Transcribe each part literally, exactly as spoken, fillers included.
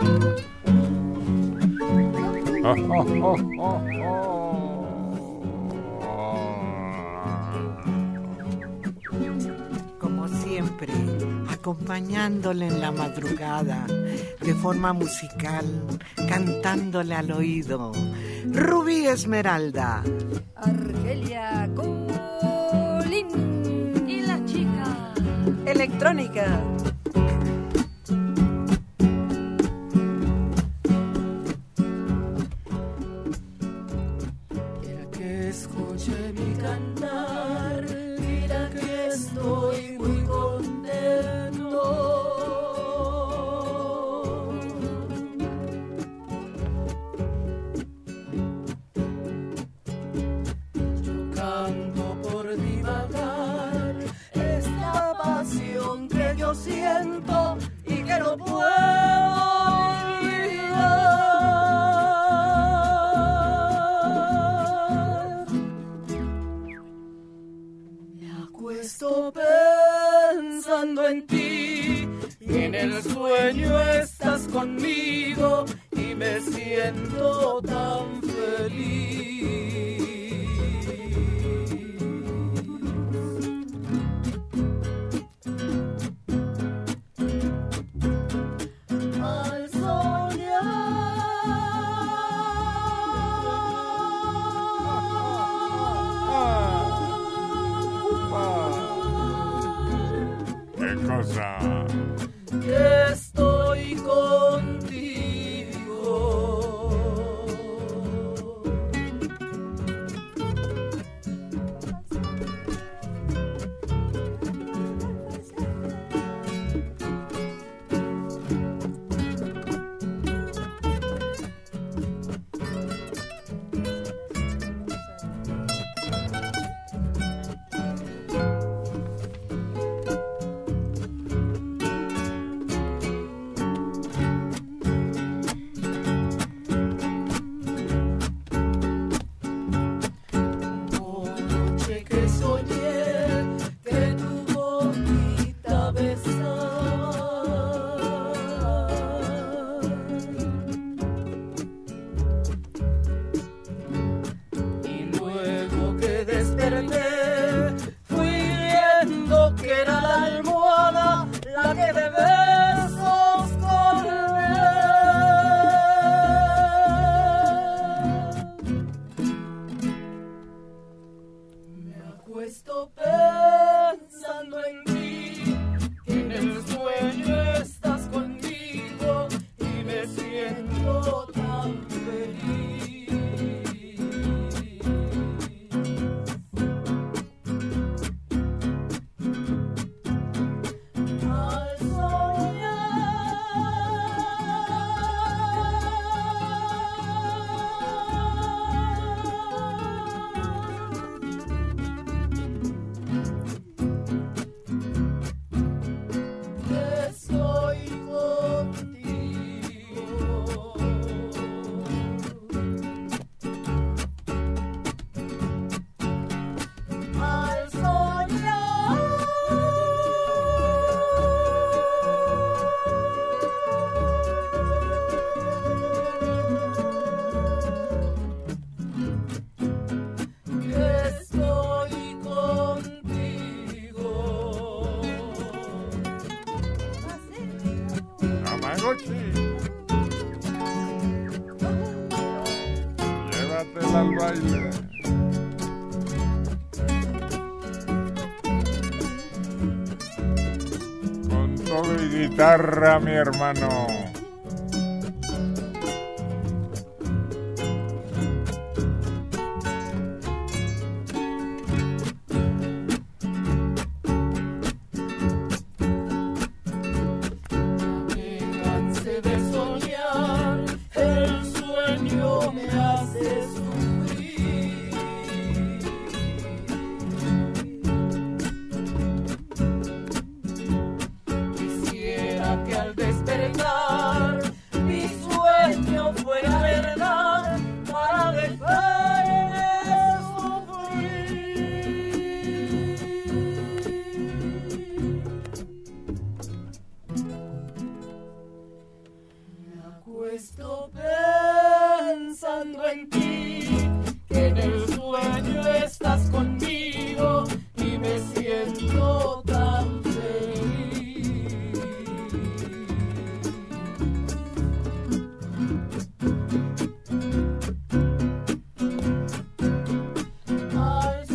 Oh, oh, oh, oh, oh. Como siempre, acompañándole en la madrugada, de forma musical, cantándole al oído, Rubí Esmeralda, Argelia Colín y la chica electrónica. Quiera que escuche mi cantar, dirá que estoy muy contento. Yo canto por divagar esta pasión que yo siento y que no puedo olvidar. Me acuesto pensando en ti y en el sueño estás conmigo y me siento tan feliz. Al ¿Qué cosa? que estoy contigo. Noche que soñé que tu boquita besaba y luego que desperté fui viendo que era la almohada la que de besos colgué. Me acuesto pensando en ti, en el sueño estás conmigo y me siento tan feliz. Al soñar estoy contigo. Al soñar estoy contigo. Tamagotchi. Llévatela al baile. Con todo y guitarra, mi hermano. Me cansé de soñar, el sueño me hace sufrir. Quisiera que al despertar acuesto pensando en ti, que en el sueño estás conmigo y me siento tan feliz. Al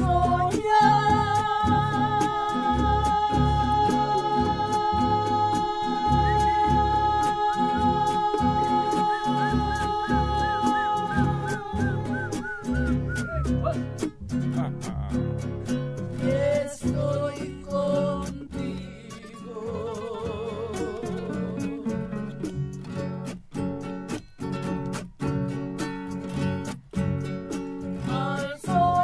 estoy contigo. Al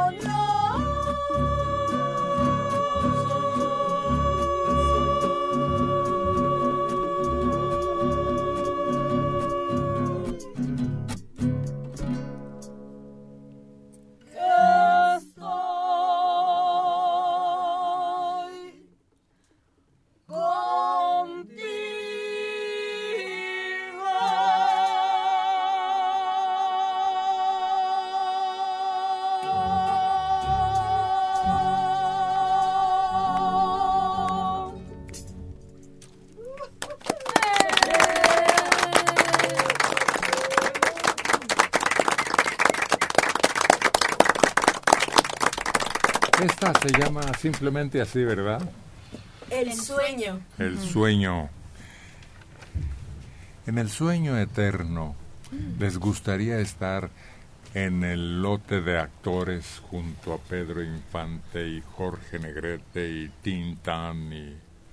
Esta se llama simplemente así, ¿verdad? El sueño. El sueño. En el sueño eterno, ¿les gustaría estar en el lote de actores junto a Pedro Infante y Jorge Negrete y Tintán y...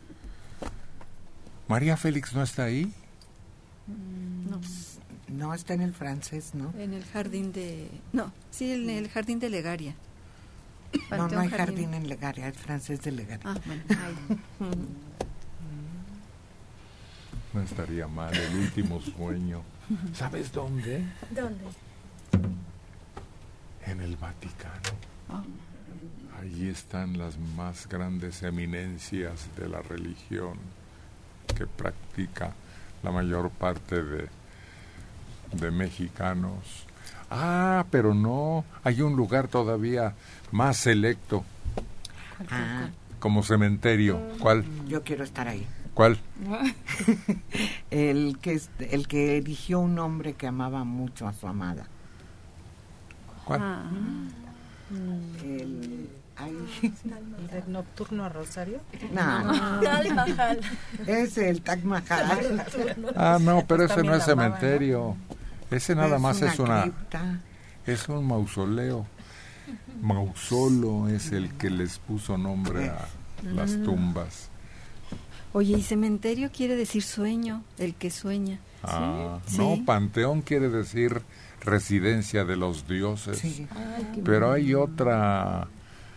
¿María Félix no está ahí? No, no está en el Francés, ¿no? En el jardín de... No, sí, en el jardín de Legaria. No, no Panteón hay jardín en Legaria, el Francés de Legaria. Ah, bueno, ahí. No estaría mal, el último sueño. ¿Sabes dónde? ¿Dónde? En el Vaticano. Ah. Allí están las más grandes eminencias de la religión que practica la mayor parte de, de mexicanos. Ah, pero no, hay un lugar todavía más selecto, Ah, como cementerio. ¿Cuál? yo quiero estar ahí. ¿Cuál? El que es- el que eligió un hombre que amaba mucho a su amada. ¿Cuál? Ah. El, ay, ¿El del nocturno a Rosario? no, no, Tal Mahal. es el Taj Mahal. Ah, no, pero ese También no es la amaba, cementerio. Ese nada más es una, cripta. es un mausoleo. Mausolo es el que les puso nombre a las tumbas. Oye, y cementerio quiere decir sueño, el que sueña. Ah, Sí. no, Sí. panteón quiere decir residencia de los dioses. Sí. Pero hay otra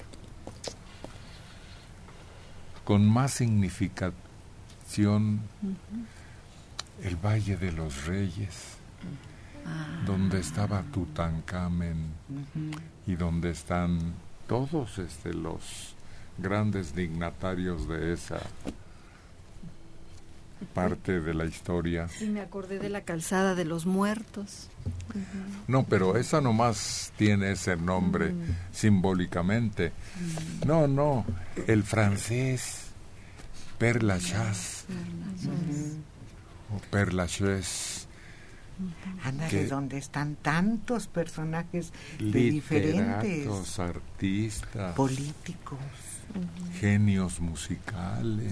con más significación, el Valle de los Reyes, Ah. donde estaba Tutankamen y donde están todos este los grandes dignatarios de esa parte de la historia. Y me acordé de la calzada de los muertos. No, pero esa nomás tiene ese nombre simbólicamente. No, no, el francés Père Lachaise o Père Lachaise, Ándale, que- donde están tantos personajes de diferentes literatos, artistas, políticos. genios musicales.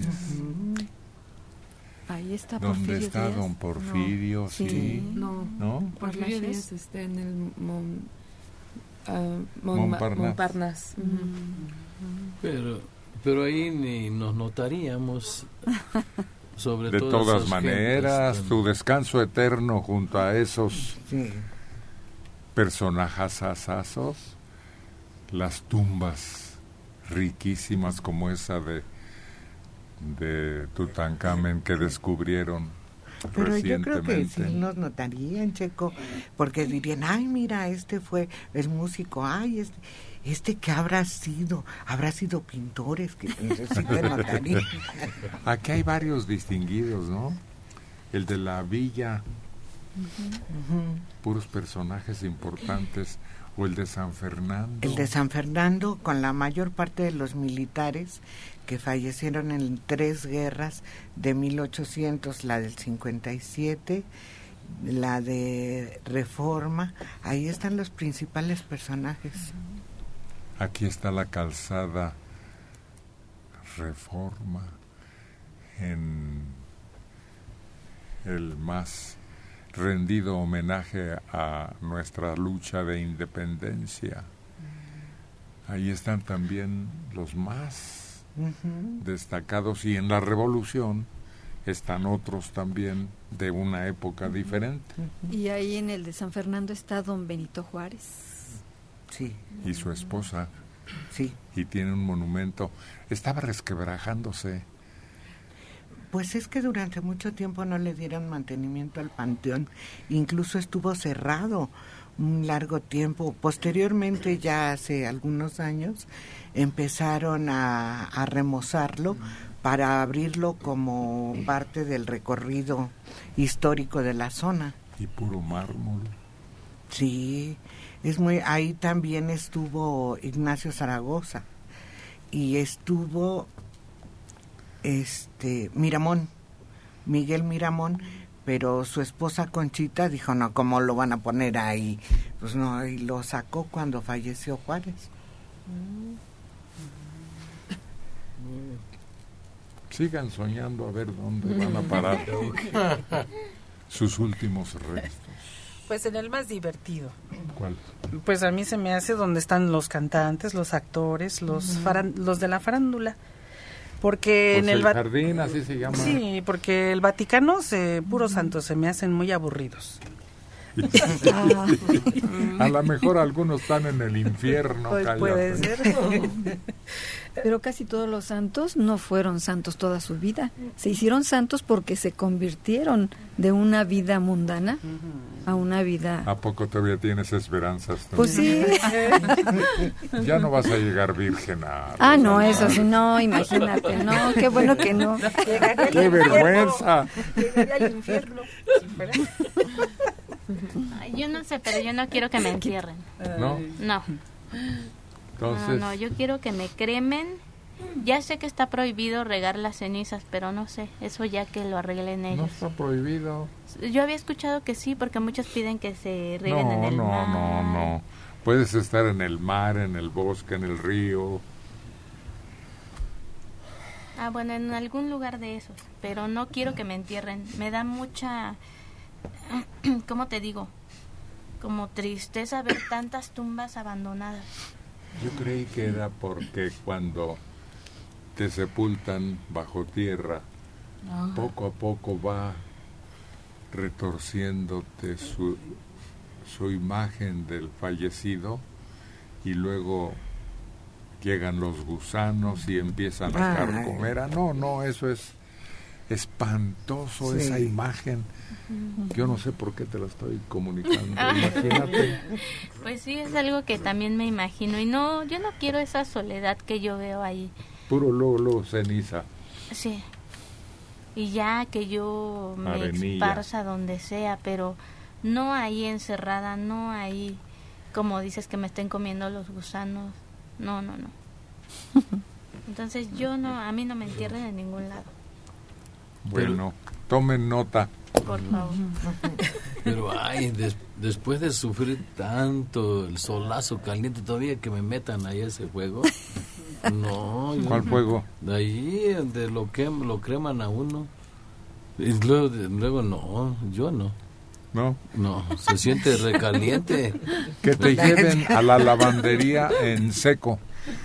Ahí está ¿Dónde Porfirio está Díaz. don Porfirio? Sí. Sí. No, ¿No? Porfirio Parnases. Díaz está en el Mon, ah, Mon- Montparnasse. Montparnasse. Pero, pero ahí ni nos notaríamos sobre De todas todas esas maneras, gentes tu descanso eterno junto a esos Sí. personajes asazos, las tumbas riquísimas como esa de de Tutankamen que descubrieron Pero yo creo que sí recientemente. nos notarían, Checo, porque dirían, ay, mira, este fue el músico, ay, este, este que habrá sido, habrá sido pintores, que sí te notarían. Aquí hay varios distinguidos, ¿no? El de la villa Uh-huh. Puros personajes importantes. O el de San Fernando. El de San Fernando, con la mayor parte de los militares que fallecieron en tres guerras de mil ochocientos, la del cincuenta y siete, la de Reforma. Ahí están los principales personajes. Aquí está la calzada Reforma, en el más rendido homenaje a nuestra lucha de independencia. Ahí están también los más uh-huh. destacados, y en la Revolución están otros también de una época diferente. Uh-huh. Y ahí en el de San Fernando está don Benito Juárez. Sí. Y su esposa. Sí. Y tiene un monumento. Estaba resquebrajándose. Pues es que durante mucho tiempo no le dieron mantenimiento al panteón, incluso estuvo cerrado un largo tiempo. Posteriormente, ya hace algunos años, empezaron a, a remozarlo para abrirlo como parte del recorrido histórico de la zona. Y puro mármol. Sí, es muy. Ahí también estuvo Ignacio Zaragoza y estuvo este Miramón, Miguel Miramón, pero su esposa Conchita dijo, no, ¿cómo lo van a poner ahí? Pues no, y lo sacó cuando falleció Juárez. Sigan soñando a ver dónde van a parar sus últimos restos. Pues en el más divertido. ¿Cuál? Pues a mí se me hace donde están los cantantes, los actores, los, uh-huh. faran, los de la farándula. Porque pues en el, el jardín, así se llama. Sí, porque el Vaticano, se, puros santos, se me hacen muy aburridos. A lo mejor algunos están en el infierno. Pues puede ser. Pero casi todos los santos no fueron santos toda su vida. Se hicieron santos porque se convirtieron de una vida mundana a una vida... ¿A poco todavía tienes esperanzas? Pues sí. Ya no vas a llegar virgen a... Ah, no, eso sí, no, imagínate, no, qué bueno que no. ¡Qué vergüenza! Llegaría al infierno. Ay, yo no sé, pero yo no quiero que me entierren. ¿No? No. Entonces... No, no, yo quiero que me cremen. Ya sé que está prohibido regar las cenizas, pero no sé, eso ya que lo arreglen ellos. No está prohibido. Yo había escuchado que sí, porque muchos piden que se rieguen no, en el no, mar. No, no, no. Puedes estar en el mar, en el bosque, en el río. Ah, bueno, en algún lugar de esos, pero no quiero que me entierren. Me da mucha... ¿Cómo te digo? Como tristeza ver tantas tumbas abandonadas. Yo creí que era porque cuando te sepultan bajo tierra, oh. poco a poco va retorciéndote su, su imagen del fallecido, y luego llegan los gusanos y empiezan a carcomer. Ah, no, no, eso es espantoso, sí. Esa imagen. Yo no sé por qué te la estoy comunicando. Imagínate. Pues sí, es algo que también me imagino. Y no, yo no quiero esa soledad que yo veo ahí. Puro luego, luego ceniza. Sí. Y ya que yo me Arenilla. esparza donde sea, pero no ahí encerrada, no ahí, como dices, que me estén comiendo los gusanos. No, no, no. Entonces yo no, a mí no me entierren en ningún lado. Bueno, tomen nota. Por favor. Pero ay, des, después de sufrir tanto el solazo caliente, todavía que me metan ahí a ese juego. No. ¿Cuál yo, juego? De ahí, de lo que lo creman a uno. Y luego, luego no, yo no. ¿No? No, se siente recaliente. Que te lleven a la lavandería en seco.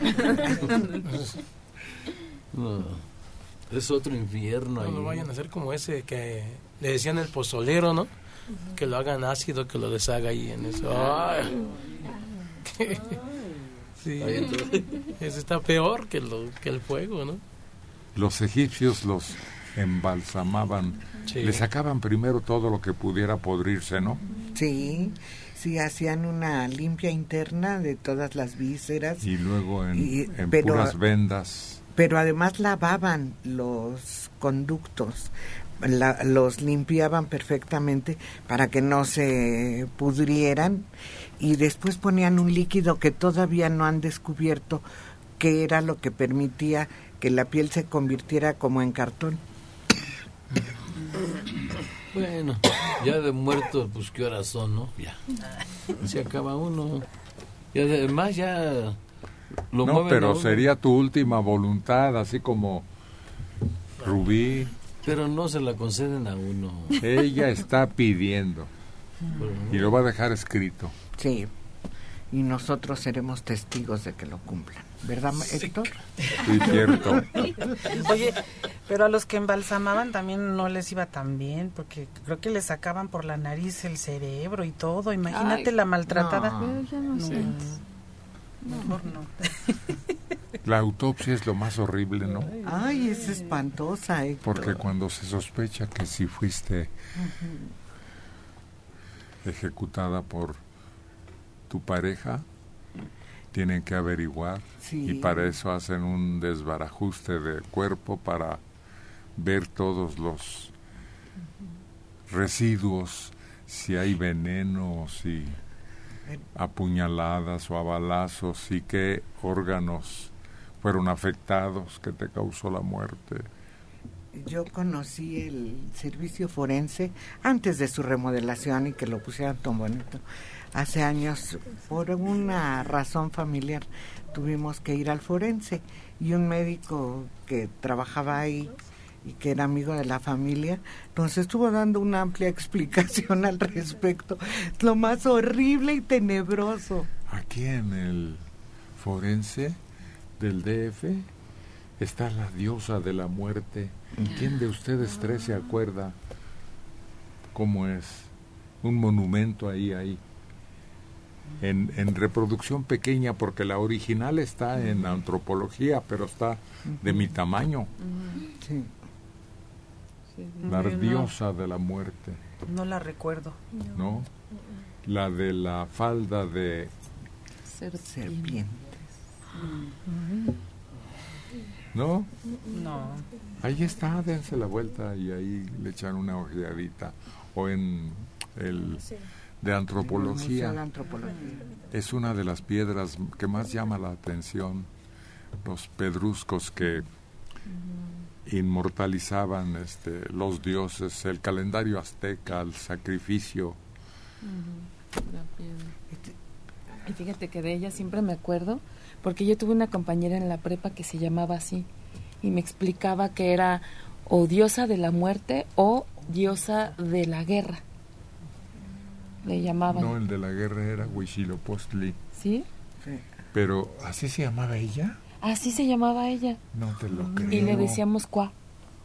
No, es otro infierno. No, no vayan a hacer como ese que le decían el pozolero, ¿no? Uh-huh. Que lo hagan ácido, que lo deshaga ahí en eso. Ay. Sí, eso está peor que, lo, que el fuego, ¿no? Los egipcios los embalsamaban, sí. Le sacaban primero todo lo que pudiera podrirse, ¿no? Sí, sí, hacían una limpia interna de todas las vísceras. Y luego en, y, en pero, puras vendas. Pero además lavaban los conductos la, los limpiaban perfectamente para que no se pudrieran, y después ponían un líquido que todavía no han descubierto qué era lo que permitía que la piel se convirtiera como en cartón. Bueno, ya de muerto, pues qué horas son, ¿no? Ya. Se acaba uno. Y además ya lo no, mueven pero sería tu última voluntad, así como Rubí. Pero no se la conceden a uno. Ella está pidiendo. Y lo va a dejar escrito. Sí. Y nosotros seremos testigos de que lo cumplan. ¿Verdad, Héctor? Sí, cierto. Oye, pero a los que embalsamaban también no les iba tan bien, porque creo que les sacaban por la nariz el cerebro y todo. Imagínate Ay, la maltratada. No, ya no, no. sé. Mejor no. La autopsia es lo más horrible, ¿no? Ay, es espantosa, Héctor. Porque cuando se sospecha que si fuiste uh-huh. ejecutada por tu pareja, tienen que averiguar, sí. y para eso hacen un desbarajuste de cuerpo para ver todos los residuos, si hay veneno, si apuñaladas o a balazos, y qué órganos fueron afectados que te causó la muerte. Yo conocí el servicio forense antes de su remodelación y que lo pusieran tan bonito. Hace años, por una razón familiar, tuvimos que ir al forense, y un médico que trabajaba ahí y que era amigo de la familia, entonces estuvo dando una amplia explicación al respecto. Lo más horrible y tenebroso. Aquí en el forense del D F está la diosa de la muerte. ¿Quién de ustedes tres se acuerda cómo es? Un monumento ahí, ahí. En, en reproducción pequeña, porque la original está en antropología, pero está de mi tamaño. Sí. La diosa de la muerte. No la recuerdo. ¿No? La de la falda de serpientes. ¿No? No. Ahí está, dense la vuelta y ahí le echan una ojeadita. O en el de antropología. de antropología. Es una de las piedras que más llama la atención. Los pedruscos que uh-huh. inmortalizaban este, los dioses, el calendario azteca, el sacrificio. Uh-huh. La piedra. Y fíjate que de ella siempre me acuerdo, porque yo tuve una compañera en la prepa que se llamaba así, y me explicaba que era o diosa de la muerte o diosa de la guerra. Le llamaban. No, el de la guerra era Huitzilopochtli. ¿Sí? Sí. Pero, ¿así se llamaba ella? Así se llamaba ella. No te lo creo. Y le decíamos Cuá.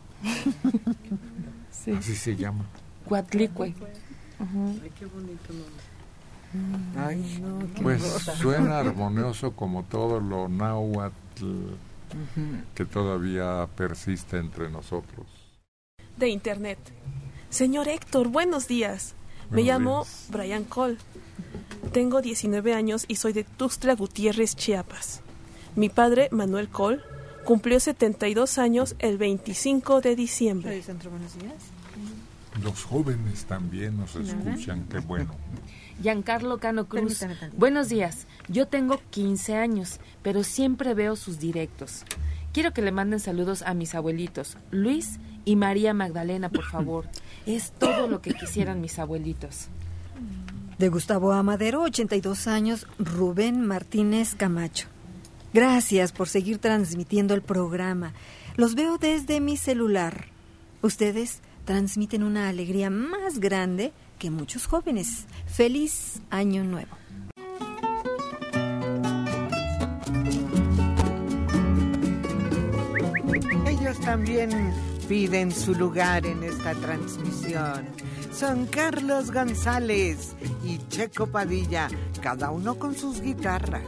Sí. Así se llama. Cuatlicue. Uh-huh. Ay, qué bonito nombre. Ay, no, pues cosa. Suena armonioso como todo lo náhuatl uh-huh. que todavía persiste entre nosotros. De internet. Señor Héctor, buenos días. Me buenos llamo días. Brian Cole. Tengo diecinueve años y soy de Tuxtla Gutiérrez, Chiapas. Mi padre, Manuel Cole, cumplió setenta y dos años el veinticinco de diciembre. Buenos días. Los jóvenes también nos escuchan, qué bueno. Giancarlo Cano Cruz. Buenos días. Yo tengo quince años, pero siempre veo sus directos. Quiero que le manden saludos a mis abuelitos, Luis y María Magdalena, por favor. Es todo lo que quisieran mis abuelitos. De Gustavo Amadero, ochenta y dos años, Rubén Martínez Camacho. Gracias por seguir transmitiendo el programa. Los veo desde mi celular. Ustedes transmiten una alegría más grande que muchos jóvenes. ¡Feliz Año Nuevo! Ellos también piden su lugar en esta transmisión. Son Carlos González y Checo Padilla, cada uno con sus guitarras.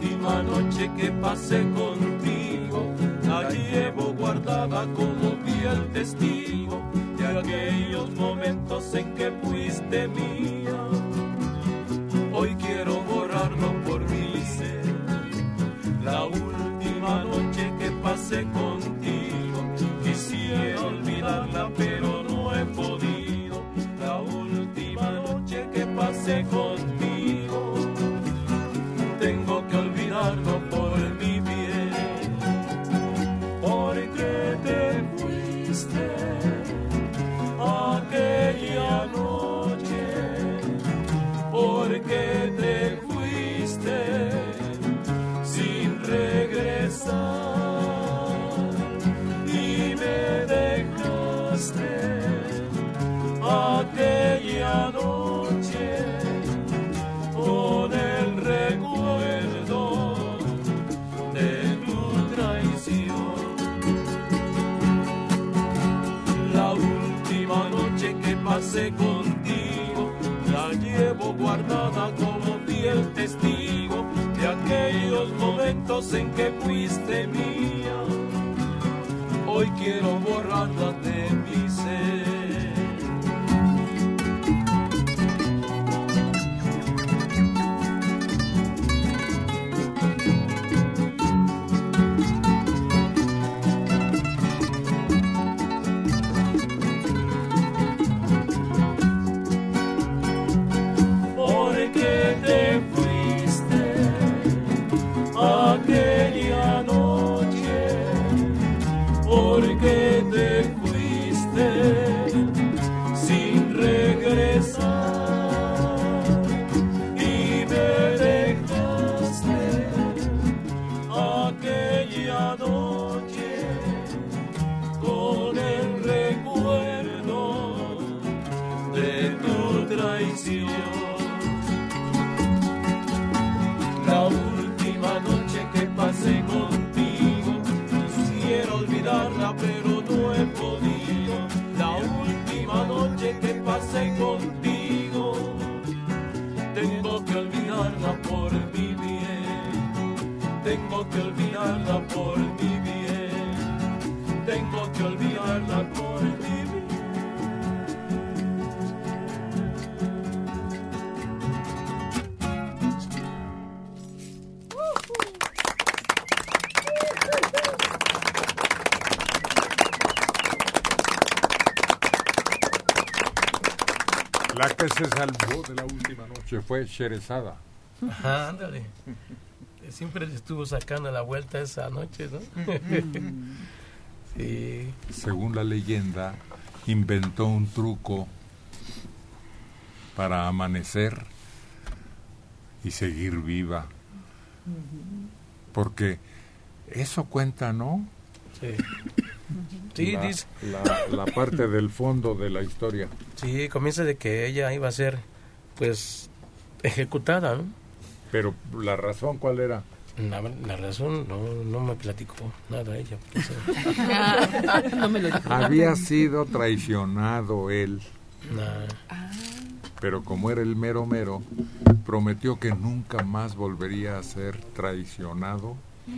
Que pasé contigo, la llevo guardada como piedra fiel testigo de aquellos momentos en que fuiste mía. Hoy quiero borrarlo por mi ser, la última noche que pasé contigo. Quisiera olvidarla pero no he podido, la última noche que pasé contigo. Tengo que olvidarlo por mi bien, porque te fuiste aquella noche, porque te fuiste sin regresar y me dejaste aquella noche con el recuerdo de tu traición. La última noche que pasé contigo la llevo guardada como fiel testigo de aquellos momentos en que fuiste mía. Hoy quiero borrarla de mi ser. Porque te fuiste aquella noche, porque te fuiste sin regresar y me dejaste aquella noche con el recuerdo de tu traición. La última noche que pasé contigo, quisiera olvidarla pero no he podido. La última noche que pasé contigo, tengo que olvidarla por mi bien. Tengo que olvidarla por mi bien. Tengo que olvidarla por mi bien. La que se salvó de la última noche fue Sherezada. Ajá, ándale. Siempre le estuvo sacando la vuelta esa noche, ¿no? Sí. Según la leyenda, inventó un truco para amanecer y seguir viva. Porque eso cuenta, ¿no? Sí. Sí, la, dice. La, la parte del fondo de la historia. Sí, comienza de que ella iba a ser, pues, ejecutada, ¿no? Pero la razón, ¿cuál era? La, la razón no, no me platicó nada ella. No me lo dijo. Había sido traicionado él. Nah. Pero como era el mero mero, prometió que nunca más volvería a ser traicionado.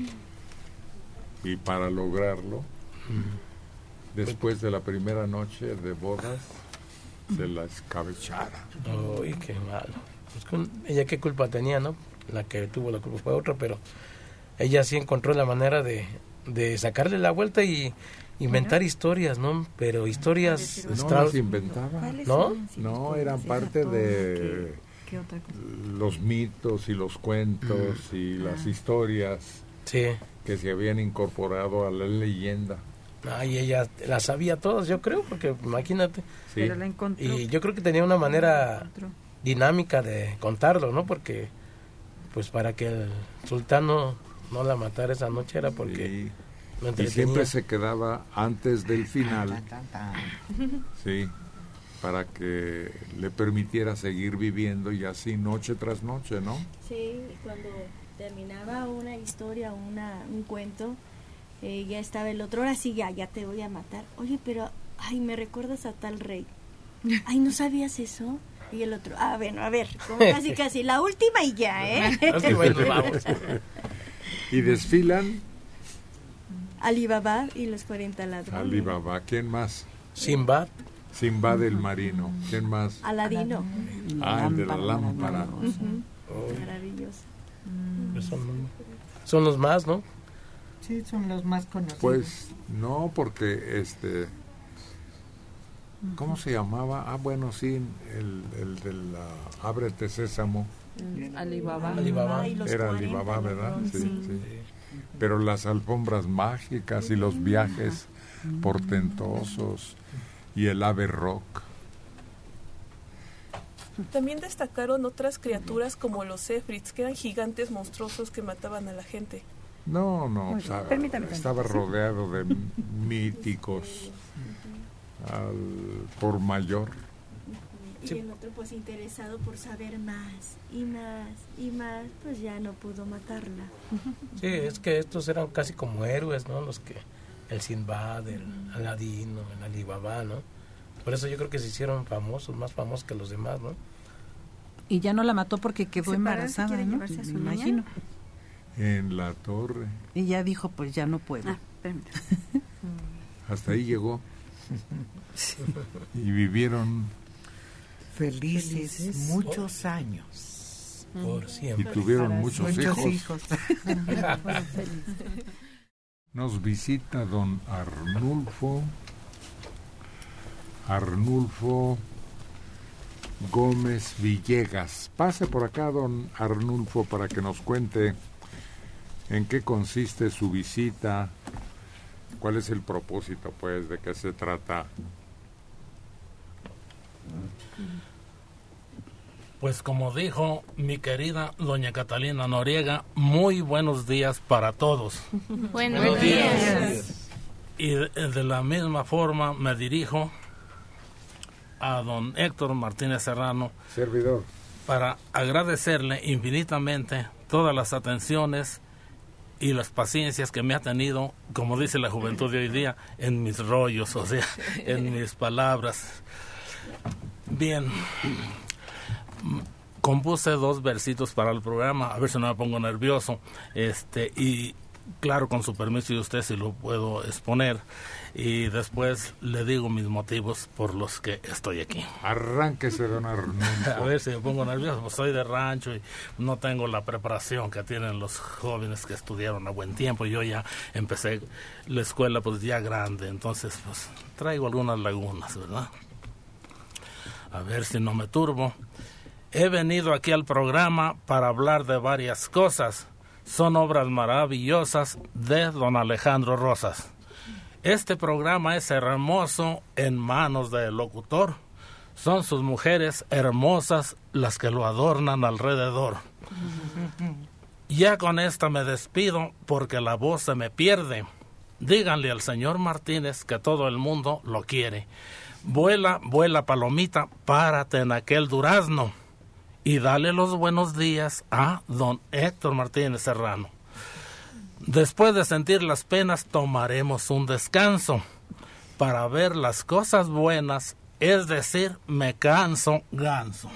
Y para lograrlo, después de la primera noche de bodas, se la escabechara. Uy, qué malo. Pues con ella qué culpa tenía, ¿no? La que tuvo la culpa fue otra, pero ella sí encontró la manera de, de sacarle la vuelta y inventar ¿Mira? historias, ¿no? Pero historias... No extra... las inventaba. ¿No? No, eran parte de ¿Qué, qué otra cosa? Los mitos y los cuentos mm. y las ah. historias sí. que se habían incorporado a la leyenda. Ay, ella las sabía todas, yo creo, porque imagínate. Sí. Pero la encontró. Y yo creo que tenía una manera dinámica de contarlo, ¿no? Porque, pues para que el sultán no, no la matara esa noche era porque... Sí. Y siempre se quedaba antes del final. Sí, para que le permitiera seguir viviendo y así noche tras noche, ¿no? Sí, cuando terminaba una historia, una un cuento, eh, ya estaba el otro, ahora sí ya, ya te voy a matar. Oye, pero, ay, me recuerdas a tal rey. Ay, ¿no sabías eso? Y el otro, ah, bueno, a ver, como casi casi, la última y ya, ¿eh? Okay, bueno, vamos. Y desfilan Alibaba y los cuarenta ladrones. Alibaba, ¿quién más? Sinbad. Sinbad el marino, ¿quién más? Aladino. Ah, el de la lámpara. Uh-huh. Oh. Maravilloso. Mm. Son, son los más, ¿no? Sí, son los más conocidos. Pues no, porque este, ¿cómo se llamaba? Ah, bueno, sí, el, el de la Ábrete Sésamo. Mm, Alibaba. Alibaba. Era Alibaba, ¿verdad? Sí, sí, sí. Pero las alfombras mágicas y los viajes portentosos y el ave rock. También destacaron otras criaturas como los Efrits, que eran gigantes monstruosos que mataban a la gente. No, no, o sea, estaba rodeado de míticos al por mayor. Y el otro, pues interesado por saber más y más y más, pues ya no pudo matarla. Sí, es que estos eran casi como héroes, ¿no? Los que, el Sinbad, el Aladino, el Alibaba, ¿no? Por eso yo creo que se hicieron famosos, más famosos que los demás, ¿no? Y ya no la mató porque quedó embarazada, ¿no? Me imagino. En la torre. Y ya dijo, pues ya no puedo. Ah, hasta ahí llegó. Y vivieron felices, felices muchos oh. años. Por siempre. Y tuvieron muchos, muchos hijos. hijos. Nos visita don Arnulfo. Arnulfo Gómez Villegas. Pase por acá, don Arnulfo, para que nos cuente en qué consiste su visita, cuál es el propósito, pues, de qué se trata. Pues como dijo mi querida doña Catalina Noriega, muy buenos días para todos. Buenos, buenos días. días. Y de, de la misma forma me dirijo a don Héctor Martínez Serrano, servidor, para agradecerle infinitamente todas las atenciones y las paciencias que me ha tenido, como dice la juventud de hoy día, en mis rollos, o sea, en mis palabras. Bien, compuse dos versitos para el programa, a ver si no me pongo nervioso, este, y claro, con su permiso de usted, si lo puedo exponer, y después le digo mis motivos por los que estoy aquí. Arránquese, don Arnulfo. A ver si me pongo nervioso, pues soy de rancho y no tengo la preparación que tienen los jóvenes que estudiaron a buen tiempo. Yo ya empecé la escuela pues ya grande, entonces pues traigo algunas lagunas, ¿verdad? A ver si no me turbo. He venido aquí al programa para hablar de varias cosas. Son obras maravillosas de don Alejandro Rosas. Este programa es hermoso en manos del locutor. Son sus mujeres hermosas las que lo adornan alrededor. Ya con esta me despido porque la voz se me pierde. Díganle al señor Martínez que todo el mundo lo quiere. Vuela, vuela palomita, párate en aquel durazno. Y dale los buenos días a don Héctor Martínez Serrano. Después de sentir las penas, tomaremos un descanso para ver las cosas buenas, es decir, me canso ganso.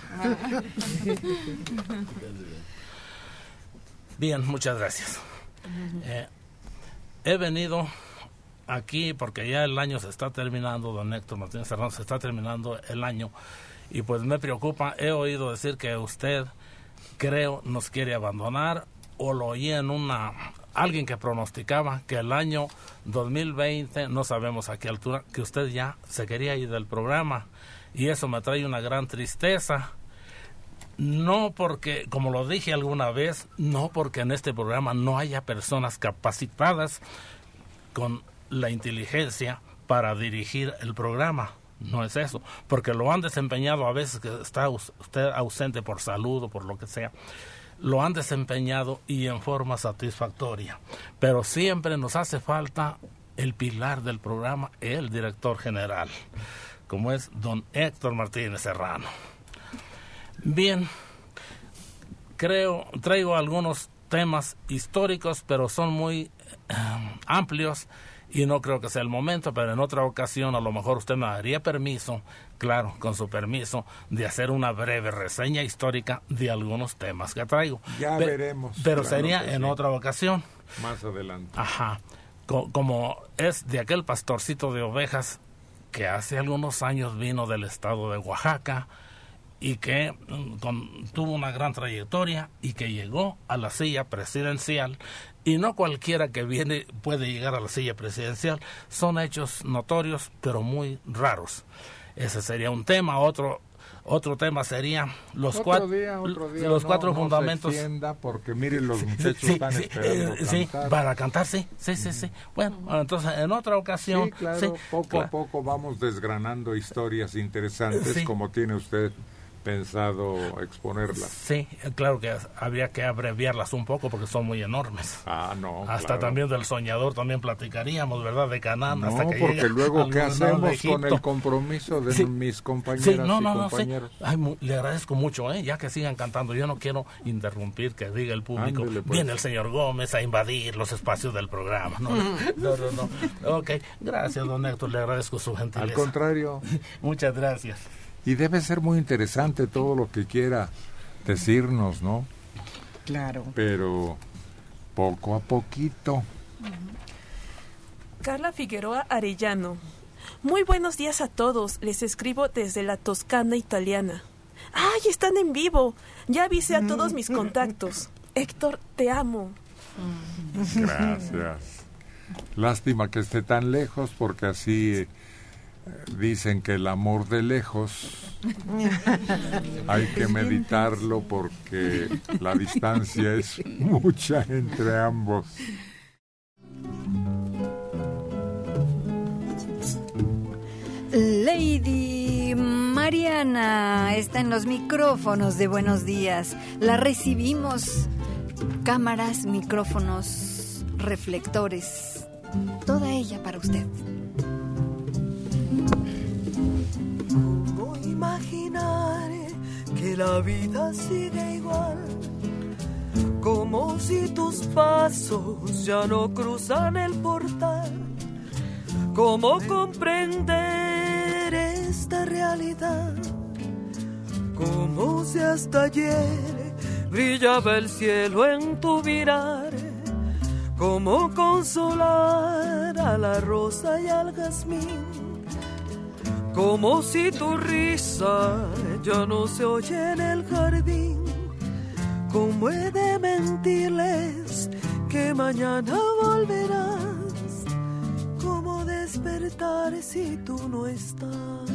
Bien, muchas gracias. Eh, he venido aquí porque ya el año se está terminando, don Héctor Martínez Serrano, se está terminando el año. Y pues me preocupa, he oído decir que usted, creo, nos quiere abandonar, o lo oí en una, alguien que pronosticaba que el año dos mil veinte, no sabemos a qué altura, que usted ya se quería ir del programa, y eso me trae una gran tristeza. No porque, como lo dije alguna vez, no porque en este programa no haya personas capacitadas con la inteligencia para dirigir el programa. No es eso, porque lo han desempeñado a veces que está usted ausente por salud o por lo que sea, lo han desempeñado y en forma satisfactoria, pero siempre nos hace falta el pilar del programa, el director general, como es don Héctor Martínez Serrano. Bien, creo, traigo algunos temas históricos, pero son muy eh, amplios, y no creo que sea el momento, pero en otra ocasión a lo mejor usted me daría permiso, claro, con su permiso, de hacer una breve reseña histórica de algunos temas que traigo. Ya Pe- veremos. Pero claro sería en sí. otra ocasión. Más adelante. Ajá. co- como es de aquel pastorcito de ovejas que hace algunos años vino del estado de Oaxaca y que mm, con, tuvo una gran trayectoria y que llegó a la silla presidencial, y no cualquiera que viene puede llegar a la silla presidencial, son hechos notorios pero muy raros. Ese sería un tema. Otro otro tema sería los, otro cuatro, día, otro día, los no, cuatro no fundamentos. Se extienda porque miren, los muchachos sí, están sí, esperando eh, sí, cantar. para cantar, sí, sí, sí, sí. Bueno, entonces en otra ocasión. Sí, claro, sí, poco claro. a poco vamos desgranando historias interesantes, Sí. como tiene usted pensado exponerlas. Sí, claro que habría que abreviarlas un poco porque son muy enormes. Ah, no. Hasta claro. también del soñador también platicaríamos, ¿verdad? De Canaán, No, hasta que porque llegue luego, al ¿qué gobernador hacemos de con Egipto? el compromiso de Sí. mis compañeras Sí, no, no, y no, sí. compañeros? Ay, mu- le agradezco mucho, ¿eh? Ya que sigan cantando. Yo no quiero interrumpir, que diga el público. Ándele, pues. Viene el señor Gómez a invadir los espacios del programa. No, no, no, no, no. Ok, gracias, don Héctor, le agradezco su gentileza. Al contrario. Muchas gracias. Y debe ser muy interesante todo lo que quiera decirnos, ¿no? Claro. Pero poco a poquito. Carla Figueroa Arellano. Muy buenos días a todos. Les escribo desde la Toscana italiana. ¡Ay, están en vivo! Ya avisé a todos mis contactos. Héctor, te amo. Gracias. Lástima que esté tan lejos, porque así eh, dicen que el amor de lejos hay que meditarlo, porque la distancia es mucha entre ambos. Lady Mariana está en los micrófonos de Buenos Días. La recibimos. Cámaras, micrófonos, reflectores. Toda ella para usted. ¿Cómo imaginar que la vida sigue igual? Como si tus pasos ya no cruzan el portal. ¿Cómo comprender esta realidad? Como si hasta ayer brillaba el cielo en tu mirar. ¿Cómo consolar a la rosa y al jazmín? Como si tu risa ya no se oye en el jardín. ¿Cómo he de mentirles que mañana volverás? ¿Cómo despertar si tú no estás?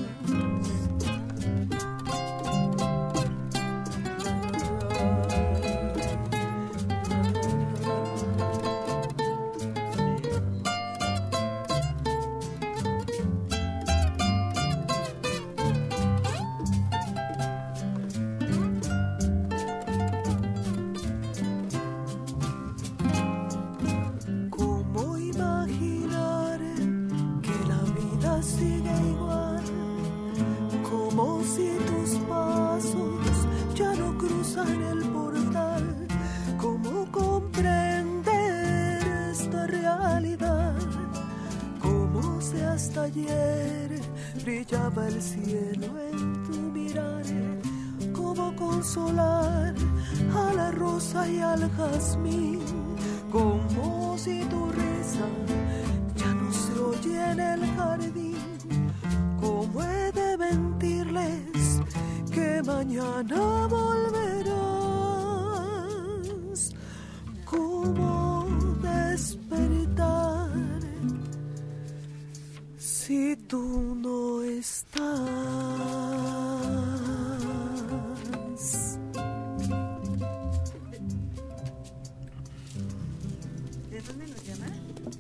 ¿Cómo imaginar que la vida sigue igual? Como si tus pasos ya no cruzan el portal. ¿Cómo comprender esta realidad? Como si hasta ayer brillaba el cielo en tu mirar. ¿Cómo consolar a la rosa y al jazmín? Como si tu risa ya no se oye en el jardín. ¿Cómo he de mentirles que mañana volverás? ¿Cómo despertar si tú no estás? ¿De dónde nos llama?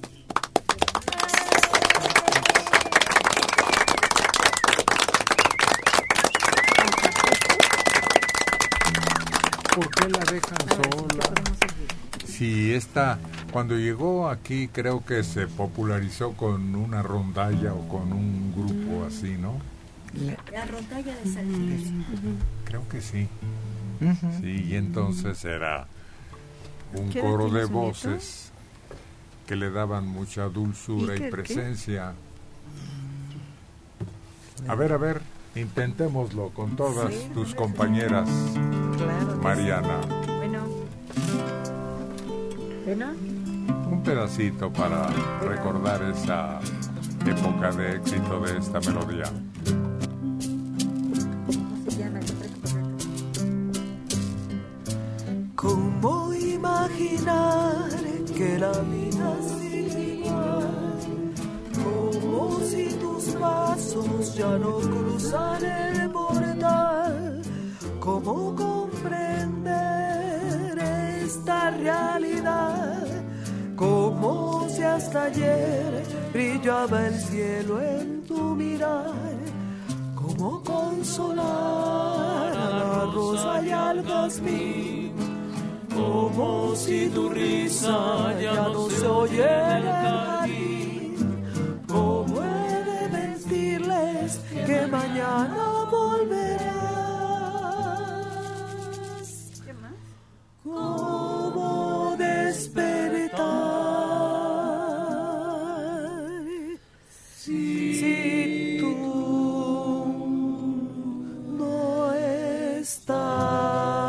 ¿Por qué la dejan sola? Si esta, cuando llegó aquí, creo que se popularizó con una rondalla o con un grupo así, ¿no? La rondalla de Salinas. Creo que sí. Ujú. Sí, y entonces era un ¿Qué edad coro tiene de su nieto? voces que le daban mucha dulzura y ¿Iker qué? presencia. A ver, a ver, intentémoslo con todas Sí, tus sí. compañeras, Claro que Mariana. sí. Bueno. Bueno. Un pedacito para recordar esa época de éxito de esta melodía. ¿Cómo imaginar que la vida sigue igual? Como si tus pasos ya no cruzan el portal. ¿Cómo comprender esta realidad? Como si hasta ayer brillaba el cielo en tu mirar. ¿Cómo consolar a la rosa y al jazmín? Como si tu risa ya no se oye en el jardín. ¿Cómo he de mentirles que mañana volverás? ¿Qué más? ¿Cómo despertar si, si tú no estás?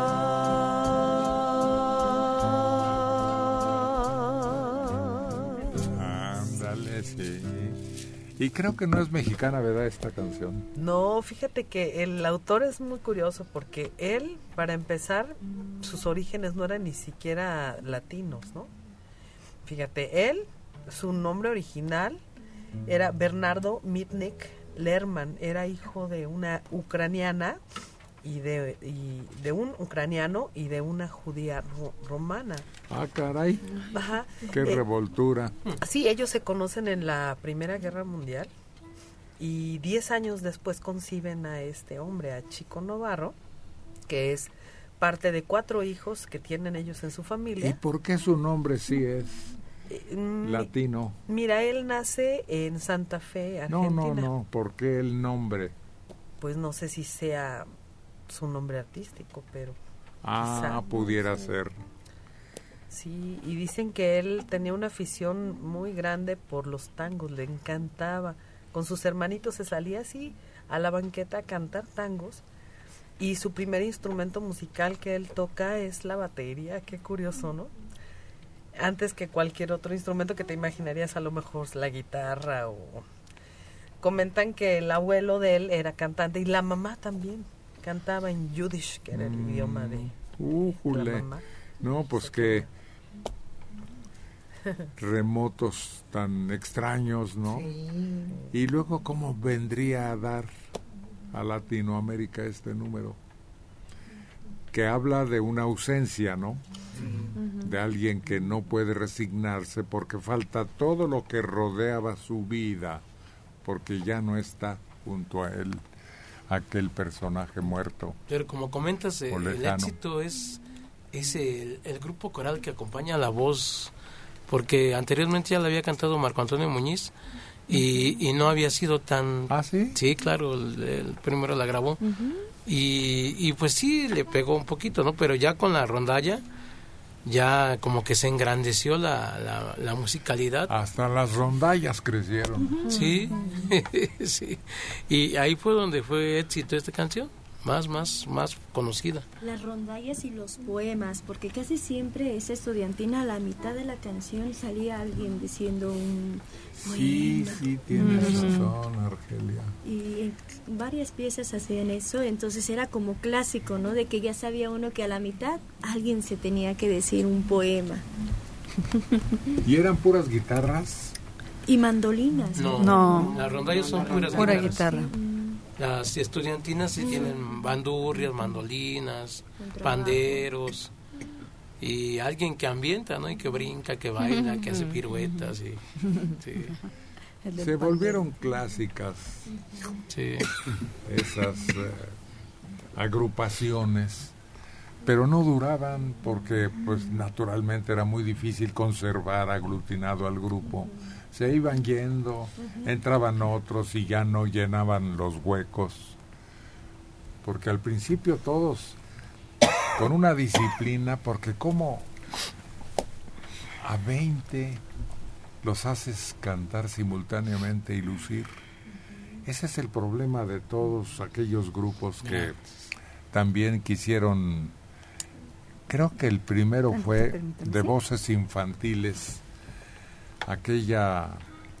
Y creo que no es mexicana, ¿verdad, esta canción? No, fíjate que el autor es muy curioso porque él, para empezar, sus orígenes no eran ni siquiera latinos, ¿no? Fíjate, él, su nombre original era Bernardo Mitnick Lerman, era hijo de una ucraniana y de, y de un ucraniano y de una judía ro- romana. Ah, caray. Ajá. Qué Eh, revoltura. Sí, ellos se conocen en la Primera Guerra Mundial y diez años después conciben a este hombre, a Chico Novarro, que es parte de cuatro hijos que tienen ellos en su familia. ¿Y por qué su nombre sí es Eh, mm, latino? Mira, él nace en Santa Fe, Argentina. No, no, no. ¿Por qué el nombre? Pues no sé si sea su nombre artístico, pero Ah, quizá, pudiera no sé. ser. Sí, y dicen que él tenía una afición muy grande por los tangos, le encantaba. Con sus hermanitos se salía así a la banqueta a cantar tangos. Y su primer instrumento musical que él toca es la batería, qué curioso, ¿no? Antes que cualquier otro instrumento que te imaginarías, a lo mejor la guitarra o... Comentan que el abuelo de él era cantante y la mamá también cantaba en Yiddish, que era el Mm. idioma de Újule. la mamá. No, pues que remotos tan extraños, ¿no? Sí. Y luego, ¿cómo vendría a dar a Latinoamérica este número? Que habla de una ausencia, ¿no? De alguien que no puede resignarse porque falta todo lo que rodeaba su vida, porque ya no está junto a él aquel personaje muerto. Pero como comentas, eh, o el lejano. éxito es, es el, el grupo coral que acompaña la voz, porque anteriormente ya la había cantado Marco Antonio Muñiz y, y no había sido tan... ¿Ah, sí? Sí, claro, el, el primero la grabó. Ujú. y, y pues sí, le pegó un poquito, ¿no? Pero ya con la rondalla, ya como que se engrandeció la, la, la musicalidad. Hasta las rondallas crecieron. Sí, sí. Y ahí fue donde fue éxito esta canción, más, más, más conocida. Las rondallas y los poemas, porque casi siempre esa estudiantina, a la mitad de la canción salía alguien diciendo un Sí, poema. sí, tienes Mm. razón, Argelia. Y en varias piezas hacían eso, entonces era como clásico, ¿no? De que ya sabía uno que a la mitad alguien se tenía que decir un poema. ¿Y eran puras guitarras? Y mandolinas. No, No. las rondallas son puras Pura guitarras. guitarra. Las estudiantinas sí tienen bandurrias, mandolinas, trabajo. panderos y alguien que ambienta, ¿no? Y que brinca, que baila, que hace piruetas y sí. El del Se pandero. volvieron clásicas Sí. esas eh, agrupaciones, pero no duraban porque pues naturalmente era muy difícil conservar aglutinado al grupo. Se iban yendo, entraban otros y ya no llenaban los huecos, porque al principio todos con una disciplina, porque como a veinte los haces cantar simultáneamente y lucir. Ese es el problema de todos aquellos grupos que también quisieron, creo que el primero fue de voces infantiles, aquella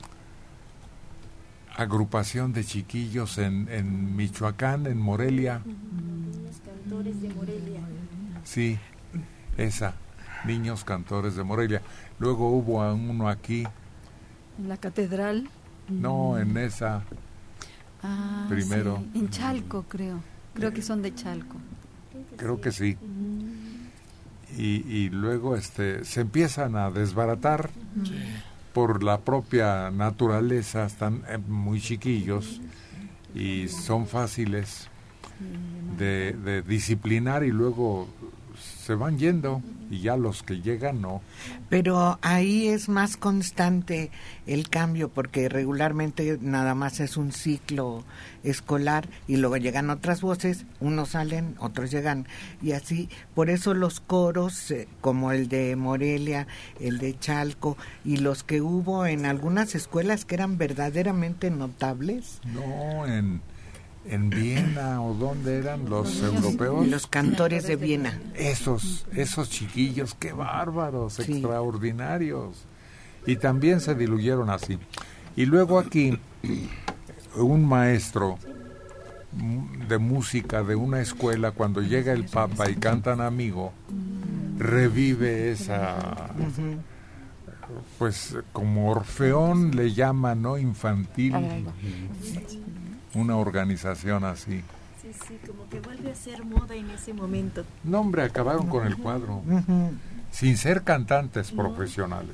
agrupación de chiquillos en, en Michoacán, en Morelia. Los cantores de Morelia. Sí, esa, Niños Cantores de Morelia. Luego hubo uno aquí. En la catedral. No, en esa. Ah, primero. Sí. En Chalco, creo. Creo que son de Chalco. Creo que sí. Y, y luego este se empiezan a desbaratar. Sí. Por la propia naturaleza, están muy chiquillos y son fáciles de, de disciplinar y luego se van yendo y ya los que llegan no. Pero ahí es más constante el cambio porque regularmente nada más es un ciclo escolar y luego llegan otras voces, unos salen, otros llegan y así. Por eso los coros eh, como el de Morelia, el de Chalco y los que hubo en algunas escuelas que eran verdaderamente notables. No, en... en Viena o dónde eran los europeos, los cantores de Viena, esos esos chiquillos, qué bárbaros, sí. Extraordinarios, y también se diluyeron así. Y luego aquí un maestro de música de una escuela, cuando llega el Papa y cantan Amigo, revive esa, pues como Orfeón le llaman, ¿no? Infantil. Una organización así. Sí, sí, como que vuelve a ser moda en ese momento. No, hombre, acabaron con el cuadro. Uh-huh. Sin ser cantantes no. profesionales.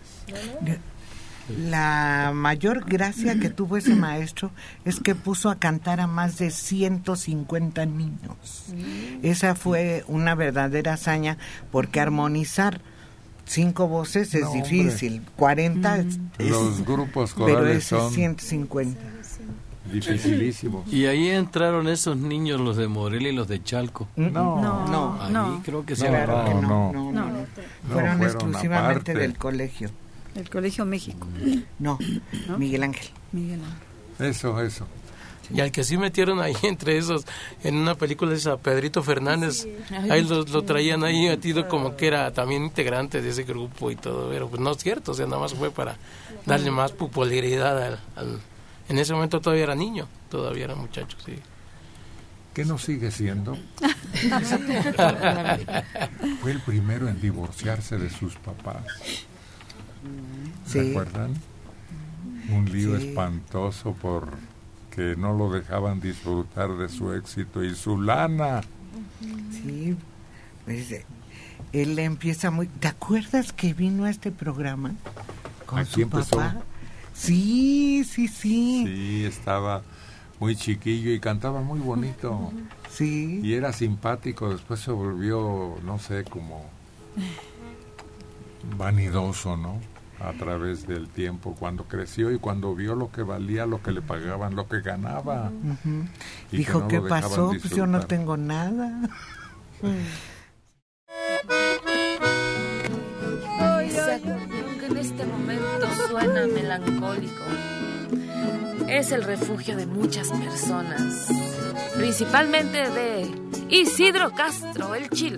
La mayor gracia que tuvo ese maestro es que puso a cantar a más de ciento cincuenta niños. Uh-huh. Esa fue una verdadera hazaña, porque armonizar cinco voces es no, difícil. Hombre. cuarenta uh-huh. es, los grupos corales pero ese son ciento cincuenta. Dificilísimo. Y ahí entraron esos niños, los de Morelia y los de Chalco. No, no, no. Ahí no. creo que no, se claro no, que no, no, no, no, no, no. no. Fueron, fueron exclusivamente aparte. del colegio. Del Colegio México. No, ¿no? Miguel Ángel. Miguel Ángel. Eso, eso. Y al que sí metieron ahí entre esos, en una película esa, Pedrito Fernández, sí. ahí lo, lo traían ahí metido como que era también integrante de ese grupo y todo, pero pues no es cierto, o sea, nada más fue para darle más popularidad al... al en ese momento todavía era niño, todavía era muchacho, sí. ¿Qué no sigue siendo? Fue el primero en divorciarse de sus papás. ¿Se sí. acuerdan? Un lío sí. espantoso por que no lo dejaban disfrutar de su éxito y su lana. Sí, pues, él empieza muy... ¿Te acuerdas que vino a este programa con Aquí su empezó. papá? Sí, sí, sí. Sí, estaba muy chiquillo y cantaba muy bonito. Sí. Y era simpático, después se volvió, no sé, como vanidoso, ¿no? A través del tiempo, cuando creció y cuando vio lo que valía, lo que le pagaban, lo que ganaba. Uh-huh. Y dijo, no ¿qué pasó? Disfrutar. Pues yo no tengo nada. En este momento suena melancólico. Es el refugio de muchas personas, principalmente de Isidro Castro, el Chilo.